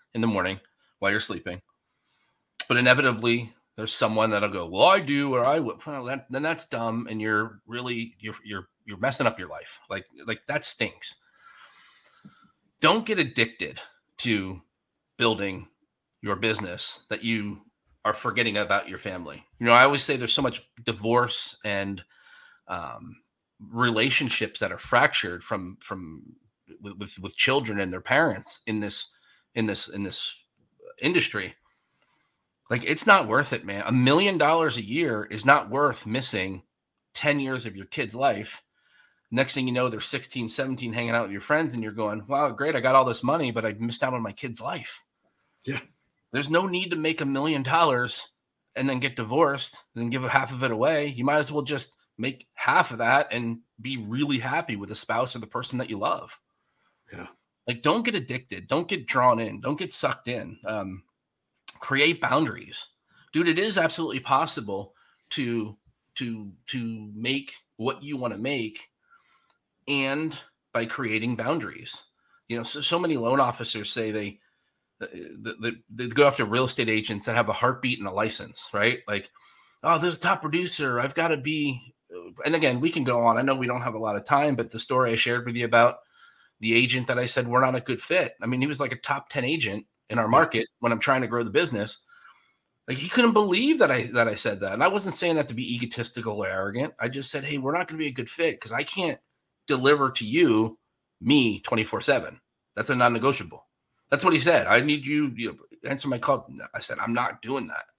in the morning while you're sleeping. But inevitably, there's someone that'll go, well, I do, or I would. Well, that, then that's dumb, and you're really you're you're you're messing up your life. Like like that stinks. Don't get addicted to building your business that you are forgetting about your family. You know, I always say there's so much divorce and um, relationships that are fractured from from with, with with children and their parents in this in this in this industry. Like, it's not worth it, man. A million dollars a year is not worth missing ten years of your kid's life. Next thing you know, they're sixteen, seventeen, hanging out with your friends, and you're going, wow, great, I got all this money, but I missed out on my kid's life. Yeah. There's no need to make a million dollars and then get divorced and then give half of it away. You might as well just make half of that and be really happy with the spouse or the person that you love. Yeah. Like, don't get addicted. Don't get drawn in. Don't get sucked in. Um, create boundaries. Dude, it is absolutely possible to, to, to make what you want to make, and by creating boundaries. You know, so, so many loan officers say they, they, they go after real estate agents that have a heartbeat and a license, right? Like, oh, there's a top producer. I've got to be, and again, we can go on. I know we don't have a lot of time, but the story I shared with you about the agent that I said, we're not a good fit. I mean, he was like a top ten agent in our market when I'm trying to grow the business. Like, he couldn't believe that I, that I said that. And I wasn't saying that to be egotistical or arrogant. I just said, hey, we're not going to be a good fit because I can't deliver to you, me twenty-four seven. That's a non-negotiable. That's what he said. I need you, you know, answer my call. I said, I'm not doing that.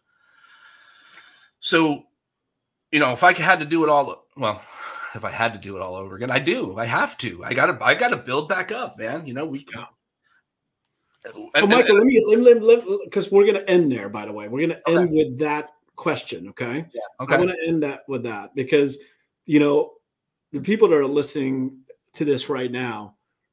So, you know, if I had to do it all, well, if I had to do it all over again, I do. I have to. I gotta. I gotta build back up, man. You know, we. Yeah. And, so, Michael, and, let me let me because we're gonna end there. By the way, we're gonna okay. end with that question. Okay. Yeah. Okay. I'm gonna end that with that because, you know, the people that are listening to this right now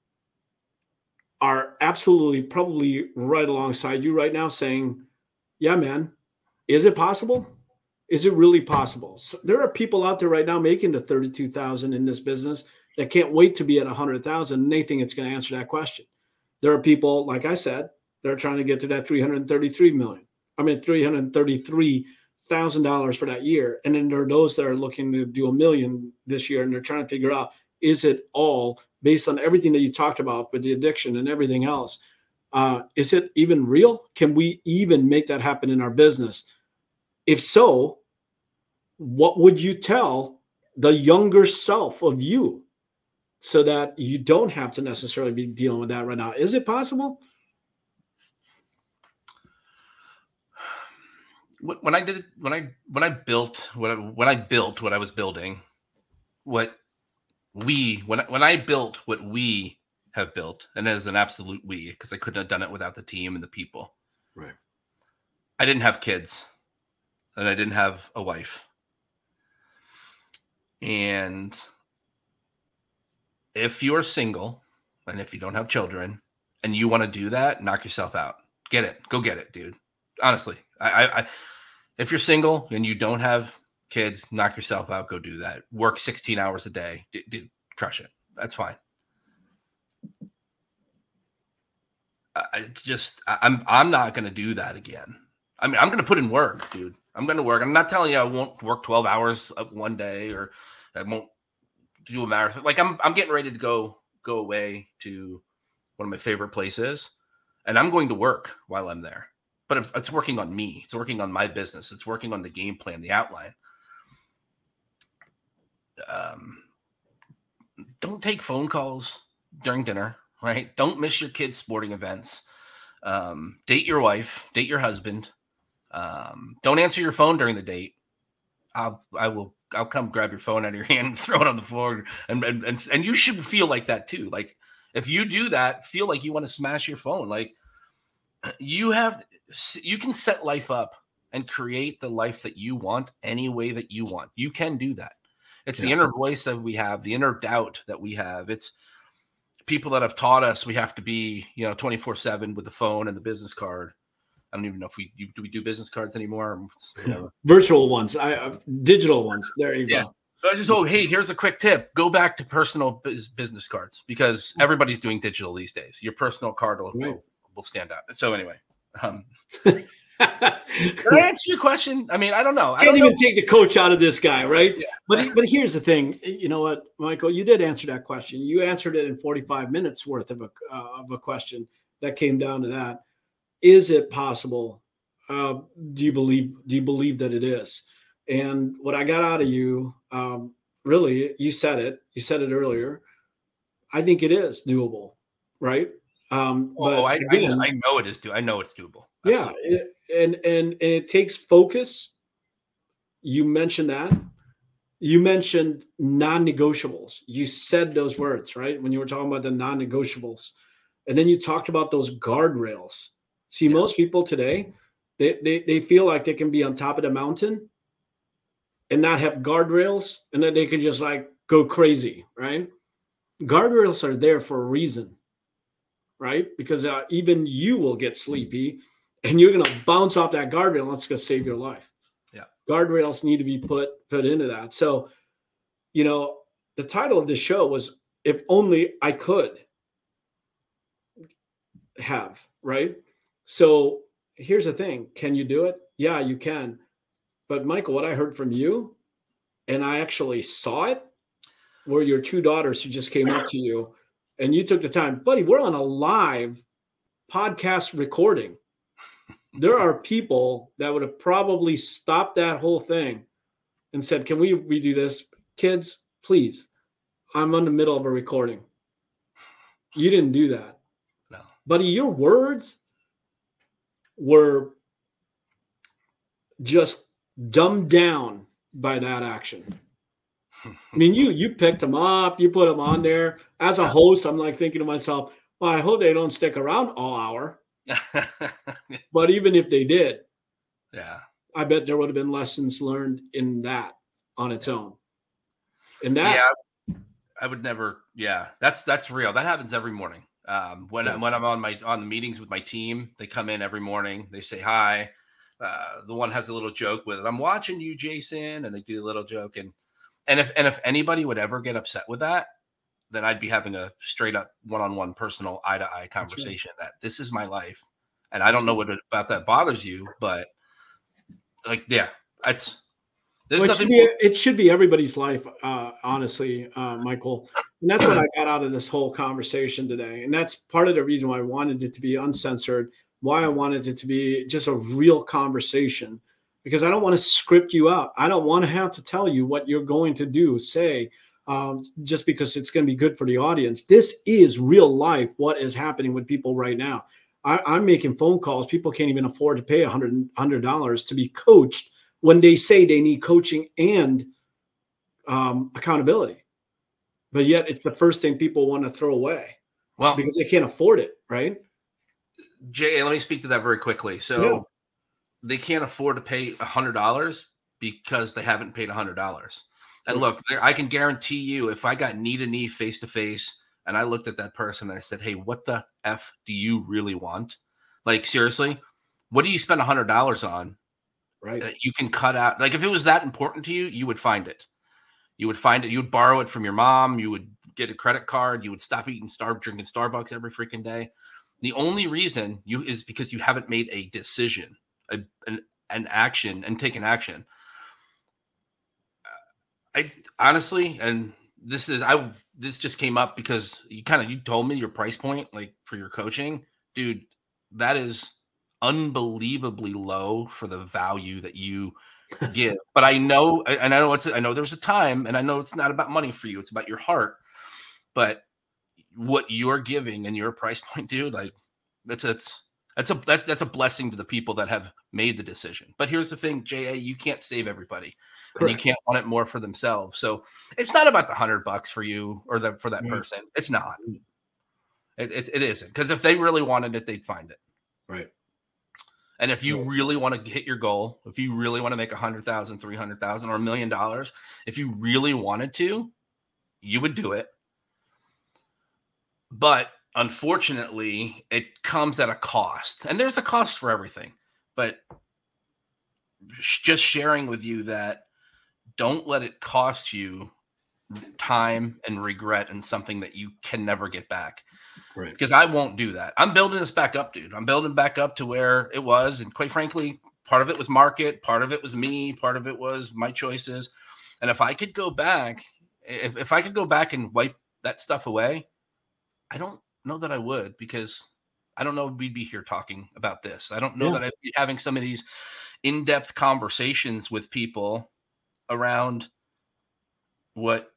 are absolutely probably right alongside you right now, saying, "Yeah, man, is it possible? Is it really possible?" So there are people out there right now making the thirty-two thousand in this business that can't wait to be at a hundred thousand. And they think it's going to answer that question. There are people, like I said, that are trying to get to that three hundred thirty-three million. I mean, three hundred thirty-three thousand dollars for that year. And then there are those that are looking to do a million this year, and they're trying to figure out, is it all based on everything that you talked about with the addiction and everything else? Uh, is it even real? Can we even make that happen in our business? If so, what would you tell the younger self of you so that you don't have to necessarily be dealing with that right now? Is it possible? When I did, when I when I built when I, when I built what I was building, what we when I, when I built what we have built, and as an absolute we, because I couldn't have done it without the team and the people. Right. I didn't have kids, and I didn't have a wife. And if you're single, and if you don't have children, and you want to do that, knock yourself out. Get it. Go get it, dude. Honestly, I, I, I if you're single and you don't have kids, knock yourself out. Go do that. Work sixteen hours a day. D- d- crush it. That's fine. I just, I, I'm, I'm not going to do that again. I mean, I'm going to put in work, dude. I'm going to work. I'm not telling you I won't work twelve hours one day, or I won't do a marathon. Like, I'm, I'm getting ready to go, go away to one of my favorite places, and I'm going to work while I'm there. But it's working on me. It's working on my business. It's working on the game plan, the outline. Um, don't take phone calls during dinner, right? Don't miss your kids' sporting events. Um, date your wife, date your husband. Um, don't answer your phone during the date. I'll, I will, I'll come grab your phone out of your hand and throw it on the floor. And, and, and, and you should feel like that too. Like, if you do that, feel like you want to smash your phone. Like, you have, you can set life up and create the life that you want any way that you want. You can do that. It's yeah. the inner voice that we have, the inner doubt that we have. It's people that have taught us we have to be, you know, twenty-four seven with the phone and the business card. I don't even know if we do we do business cards anymore. You know. Virtual ones, I uh, digital ones. There you yeah. go. So I just, oh, hey, here's a quick tip. Go back to personal business cards, because everybody's doing digital these days. Your personal card will, right. will we'll stand out. So anyway, um, did I answer your question? I mean, I don't know. I Can't don't even know. take the coach out of this guy, right? Yeah. But but here's the thing. You know what, Michael? You did answer that question. You answered it in forty-five minutes worth of a uh, of a question that came down to that. Is it possible? Uh, do you believe? Do you believe that it is? And what I got out of you, um, really, you said it. You said it earlier. I think it is doable, right? Um, Oh, but I, again, I, I know it is do. I know it's doable. yeah, it, and, and and it takes focus. You mentioned that. You mentioned non-negotiables. You said those words, right? When you were talking about the non-negotiables. And then you talked about those guardrails. See, Yeah. most people today, they, they they feel like they can be on top of the mountain and not have guardrails, and then they can just like go crazy, right? Guardrails are there for a reason, right? Because uh, even you will get sleepy and you're going to bounce off that guardrail and it's going to save your life. Yeah. Guardrails need to be put put into that. So, you know, the title of the show was If Only I Could Have, right? So here's the thing. Can you do it? Yeah, you can. But Michael, what I heard from you, and I actually saw it, were your two daughters who just came up to you and you took the time, buddy, we're on a live podcast recording. There are people that would have probably stopped that whole thing and said, can we redo this? Kids, please, I'm in the middle of a recording. You didn't do that. No. Buddy, your words were just dumbed down by that action. I mean, you you picked them up, you put them on there. As a host, I'm like thinking to myself, well, I hope they don't stick around all hour. But even if they did, yeah, I bet there would have been lessons learned in that on its own. And that, yeah, I would never. Yeah, that's that's real. That happens every morning. Um, when Yeah. when I'm on my on the meetings with my team, they come in every morning. They say hi. Uh, the one has a little joke with it. I'm watching you, Jason, and they do a little joke. And and if and if anybody would ever get upset with that, then I'd be having a straight up one on one personal eye to eye conversation. That this is my life, and I don't know what about that bothers you, but like, yeah, it's there's well, it, nothing. should be, it should be everybody's life, uh, honestly, uh, Michael. And that's what I got out of this whole conversation today. And that's part of the reason why I wanted it to be uncensored, why I wanted it to be just a real conversation, because I don't want to script you out. I don't want to have to tell you what you're going to do, say, um, just because it's going to be good for the audience. This is real life, what is happening with people right now. I, I'm making phone calls. People can't even afford to pay one hundred dollars to be coached when they say they need coaching and um, accountability. But yet it's the first thing people want to throw away. Well, because they can't afford it, right? Jay, let me speak to that very quickly. So yeah. They can't afford to pay one hundred dollars because they haven't paid one hundred dollars. And look, I can guarantee you, if I got knee to knee, face to face, and I looked at that person and I said, hey, what the F do you really want? Like, seriously, what do you spend one hundred dollars on? Right. That you can cut out. Like, if it was that important to you, you would find it. You would find it. You would borrow it from your mom. You would get a credit card. You would stop eating, start drinking Starbucks every freaking day. The only reason you is because you haven't made a decision, a, an, an action, and taken action. I honestly, and this is I this just came up because you kind of you told me your price point, like for your coaching, dude. That is unbelievably low for the value that you give. But I know, and I know it's I know there's a time, and I know it's not about money for you; it's about your heart. But what you're giving and your price point, dude, like that's it's that's a that's that's a blessing to the people that have made the decision. But here's the thing, J A, you can't save everybody. Correct. And you can't want it more for themselves. So it's not about the hundred bucks for you or the, for that mm-hmm. person. It's not. It, it, it isn't. Because if they really wanted it, they'd find it. Right. And if you yeah. really want to hit your goal, if you really want to make a hundred thousand, three hundred thousand, or a million dollars, if you really wanted to, you would do it. But unfortunately, it comes at a cost. And there's a cost for everything. But just sharing with you that don't let it cost you time and regret and something that you can never get back. Right. Because I won't do that. I'm building this back up, dude. I'm building back up to where it was. And quite frankly, part of it was market, part of it was me, part of it was my choices. And if I could go back, if, if I could go back and wipe that stuff away, I don't know that I would, because I don't know we'd be here talking about this. I don't know Yeah. that I'd be having some of these in-depth conversations with people around what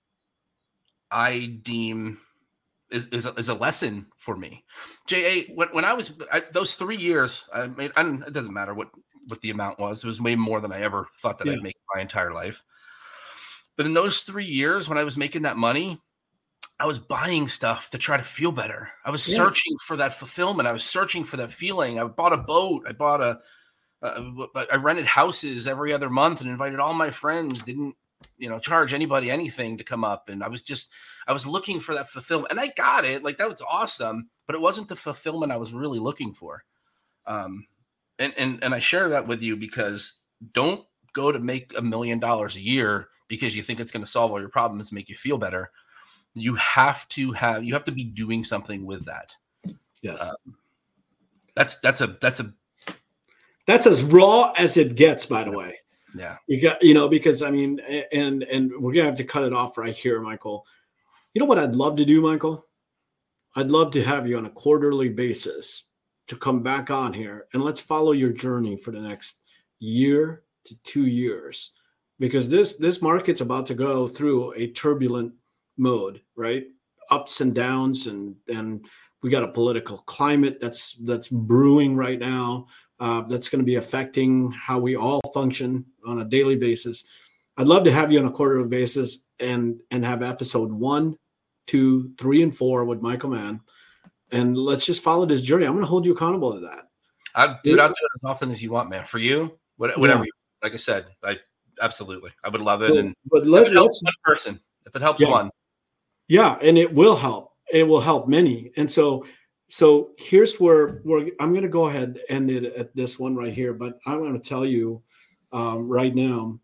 I deem is is a, is a lesson for me. J A, when, when I was I, those three years, I made. I don't, it doesn't matter what what the amount was. It was way more than I ever thought that Yeah. I'd make my entire life. But in those three years, when I was making that money, I was buying stuff to try to feel better. I was Yeah. searching for that fulfillment. I was searching for that feeling. I bought a boat. I bought a. Uh, I rented houses every other month and invited all my friends. Didn't you know charge anybody anything to come up, and I was just. I was looking for that fulfillment, and I got it. Like, that was awesome, but it wasn't the fulfillment I was really looking for. Um, and, and, and I share that with you because don't go to make a million dollars a year because you think it's going to solve all your problems and make you feel better. You have to have, you have to be doing something with that. Yes. Um, that's, that's a, that's a, that's as raw as it gets, by the way. Yeah. You got, you know, because I mean, and, and we're going to have to cut it off right here, Michael. You know what I'd love to do, Michael? I'd love to have you on a quarterly basis to come back on here and let's follow your journey for the next year to two years, because this this market's about to go through a turbulent mode, right? Ups and downs, and and we got a political climate that's that's brewing right now. Uh, that's going to be affecting how we all function on a daily basis. I'd love to have you on a quarterly basis and and have episode one, two, three, and four with Michael Mann, and let's just follow this journey. I'm going to hold you accountable to that. I'll do it. I'll do it as often as you want, man. For you, whatever. Yeah. You, like I said, I absolutely, I would love it. But, and but if let, it helps let's one person, if it helps yeah. one, yeah, and it will help. It will help many. And so, so here's where where I'm going to go ahead and end it at this one right here. But I'm going to tell you um, right now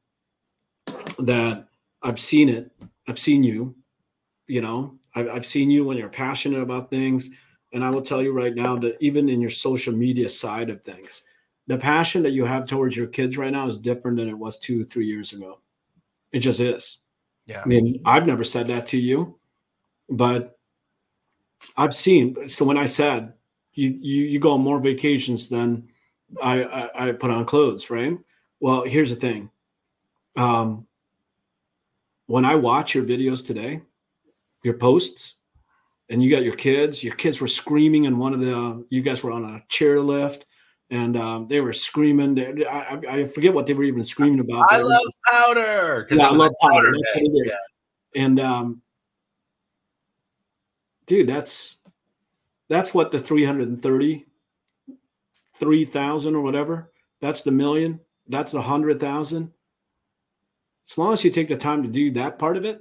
that I've seen it. I've seen you. You know, I've, I've seen you when you're passionate about things. And I will tell you right now that even in your social media side of things, the passion that you have towards your kids right now is different than it was two, three years ago. It just is. Yeah. I mean, I've never said that to you, but I've seen. So when I said you you, you go on more vacations than I, I, I put on clothes, right? Well, here's the thing. Um, when I watch your videos today, your posts, and you got your kids, your kids were screaming in one of the, you guys were on a chairlift and um, they were screaming. They, I, I forget what they were even screaming about. I love powder. Yeah, I love powder. powder That's day. what it is. Yeah. And um, dude, that's, that's what the three hundred thirty, three thousand or whatever, that's the million, that's the hundred thousand. As long as you take the time to do that part of it,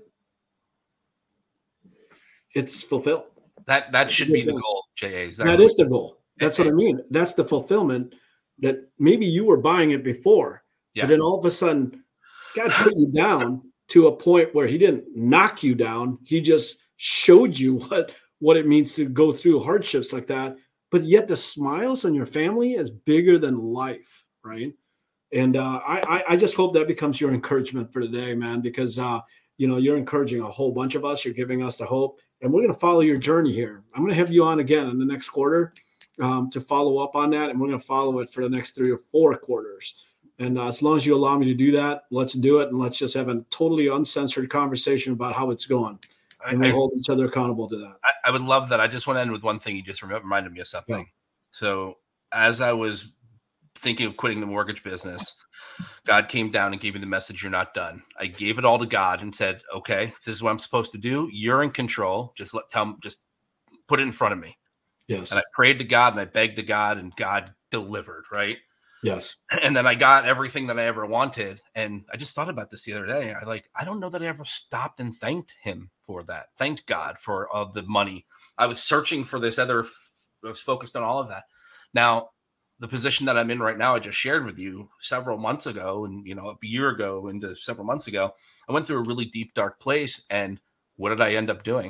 it's fulfilled. That that should be the goal, J A. Is that, that is the goal. That's what I mean. That's the fulfillment that maybe you were buying it before, yeah. but then all of a sudden God put you down to a point where he didn't knock you down. He just showed you what, what it means to go through hardships like that. But yet the smiles on your family is bigger than life, right? And uh, I, I just hope that becomes your encouragement for today, man, because uh, you know, you're encouraging a whole bunch of us. You're giving us the hope, and we're going to follow your journey here. I'm going to have you on again in the next quarter um, to follow up on that, and we're going to follow it for the next three or four quarters. And uh, as long as you allow me to do that, let's do it, and let's just have a totally uncensored conversation about how it's going, and we'll I, hold each other accountable to that. I, I would love that. I just want to end with one thing. You just reminded me of something. Yeah. So as I was thinking of quitting the mortgage business, God came down and gave me the message, you're not done. I gave it all to God and said, okay, if this is what I'm supposed to do, you're in control. Just let tell just put it in front of me. Yes. And I prayed to God and I begged to God, and God delivered, right? Yes. And then I got everything that I ever wanted. And I just thought about this the other day. I like, I don't know that I ever stopped and thanked him for that. Thanked God for all the money. I was searching for this other, I was focused on all of that. Now, the position that I'm in right now, I just shared with you several months ago, and, you know, a year ago into several months ago, I went through a really deep, dark place. And what did I end up doing?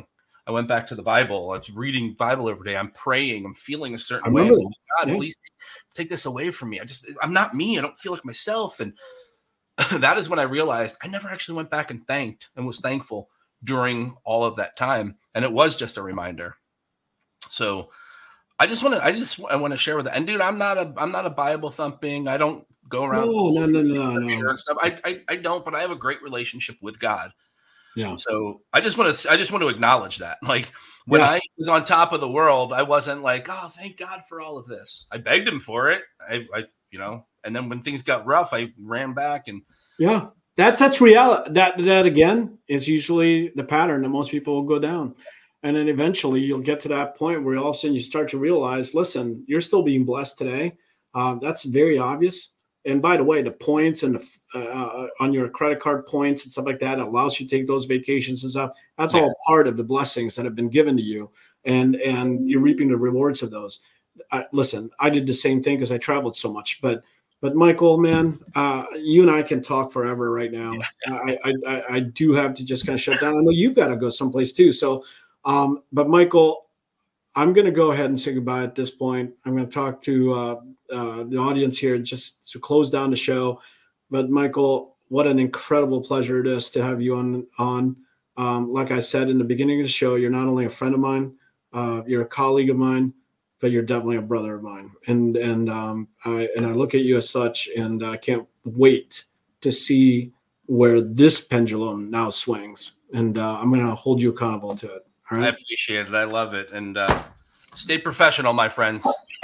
I went back to the Bible. I was reading Bible every day. I'm praying. I'm feeling a certain I way. remember I'm that. like, God, Yeah. please take this away from me. I just, I'm not me. I don't feel like myself. And that is when I realized I never actually went back and thanked and was thankful during all of that time. And it was just a reminder. So I just want to, I just I want to share with that. And dude, I'm not a, I'm not a Bible thumping. I don't go around. No, no, no, no, no. And stuff. I, I, I don't, but I have a great relationship with God. Yeah. So I just want to, I just want to acknowledge that. Like when Yeah. I was on top of the world, I wasn't like, oh, thank God for all of this. I begged him for it. I, I, you know, and then when things got rough, I ran back and yeah, that's, that's reality. That, that again is usually the pattern that most people will go down. And then eventually you'll get to that point where all of a sudden you start to realize, listen, you're still being blessed today. Um, that's very obvious. And by the way, the points and the, uh, on your credit card points and stuff like that allows you to take those vacations and stuff. That's yeah. all part of the blessings that have been given to you, and and you're reaping the rewards of those. I, listen, I did the same thing because I traveled so much. But but Michael, man, uh, you and I can talk forever right now. Yeah. I, I, I I do have to just kind of shut down. I know you've got to go someplace too. So, um, but Michael, I'm going to go ahead and say goodbye at this point. I'm going to talk to uh, uh, the audience here just to close down the show. But Michael, what an incredible pleasure it is to have you on. on. Um, like I said in the beginning of the show, you're not only a friend of mine, uh, you're a colleague of mine, but you're definitely a brother of mine. And and um, I and I look at you as such, and I can't wait to see where this pendulum now swings. And uh, I'm going to hold you accountable to it. All right? I appreciate it. I love it. And uh, stay professional, my friends.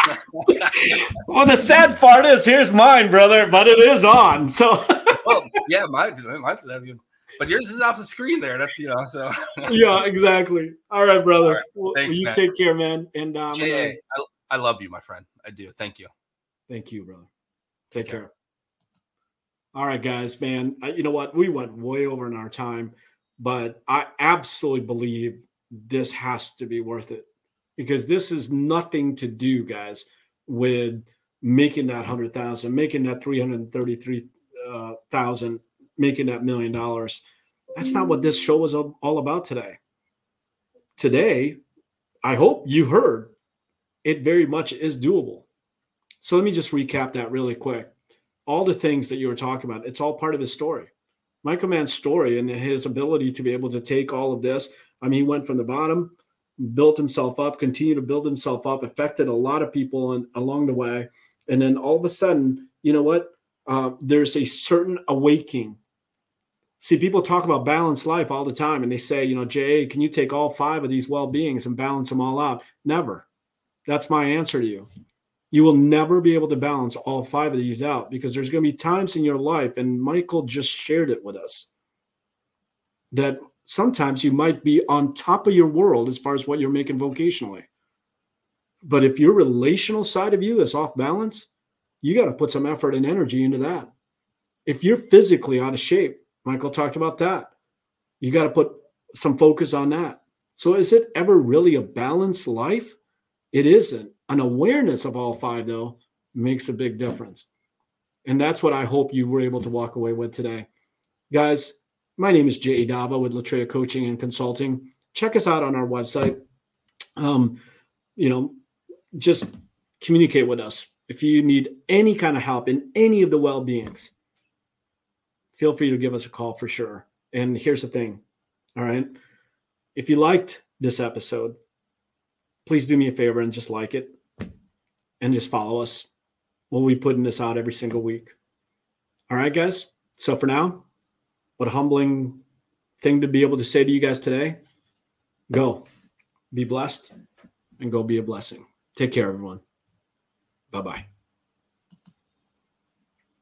Well, the sad part is, here's mine, brother, but it is on. So, well, yeah, mine, mine's but yours is off the screen there. That's, you know, so. Yeah, exactly. All right, brother. All right. Well, Thanks, you man. take care, man. And um, J A, I, I love you, my friend. I do. Thank you. Thank you, brother. Take, take care. care. All right, guys, man. I, you know what? We went way over in our time, but I absolutely believe this has to be worth it, because this is nothing to do, guys, with making that one hundred thousand, making that three hundred thirty-three thousand, making that million dollars. That's not what this show was all about today. Today, I hope you heard it very much is doable. So let me just recap that really quick. All the things that you were talking about, it's all part of his story. Michael Mann's story and his ability to be able to take all of this. I mean, he went from the bottom, built himself up, continued to build himself up, affected a lot of people in, along the way. And then all of a sudden, you know what? Uh, there's a certain awakening. See, people talk about balanced life all the time, and they say, you know, J A, can you take all five of these well-beings and balance them all out? Never. That's my answer to you. You will never be able to balance all five of these out, because there's going to be times in your life, and Michael just shared it with us, that sometimes you might be on top of your world as far as what you're making vocationally. But if your relational side of you is off balance, you got to put some effort and energy into that. If you're physically out of shape, Michael talked about that, you got to put some focus on that. So is it ever really a balanced life? It isn't. An awareness of all five, though, makes a big difference. And that's what I hope you were able to walk away with today. Guys, my name is J A Dava with Latreia Coaching and Consulting. Check us out on our website. Um, you know, just communicate with us. If you need any kind of help in any of the well-beings, feel free to give us a call for sure. And here's the thing, all right? If you liked this episode, please do me a favor and just like it and just follow us. We'll be putting this out every single week. All right, guys? So for now, what a humbling thing to be able to say to you guys today. Go. Be blessed and go be a blessing. Take care, everyone. Bye-bye.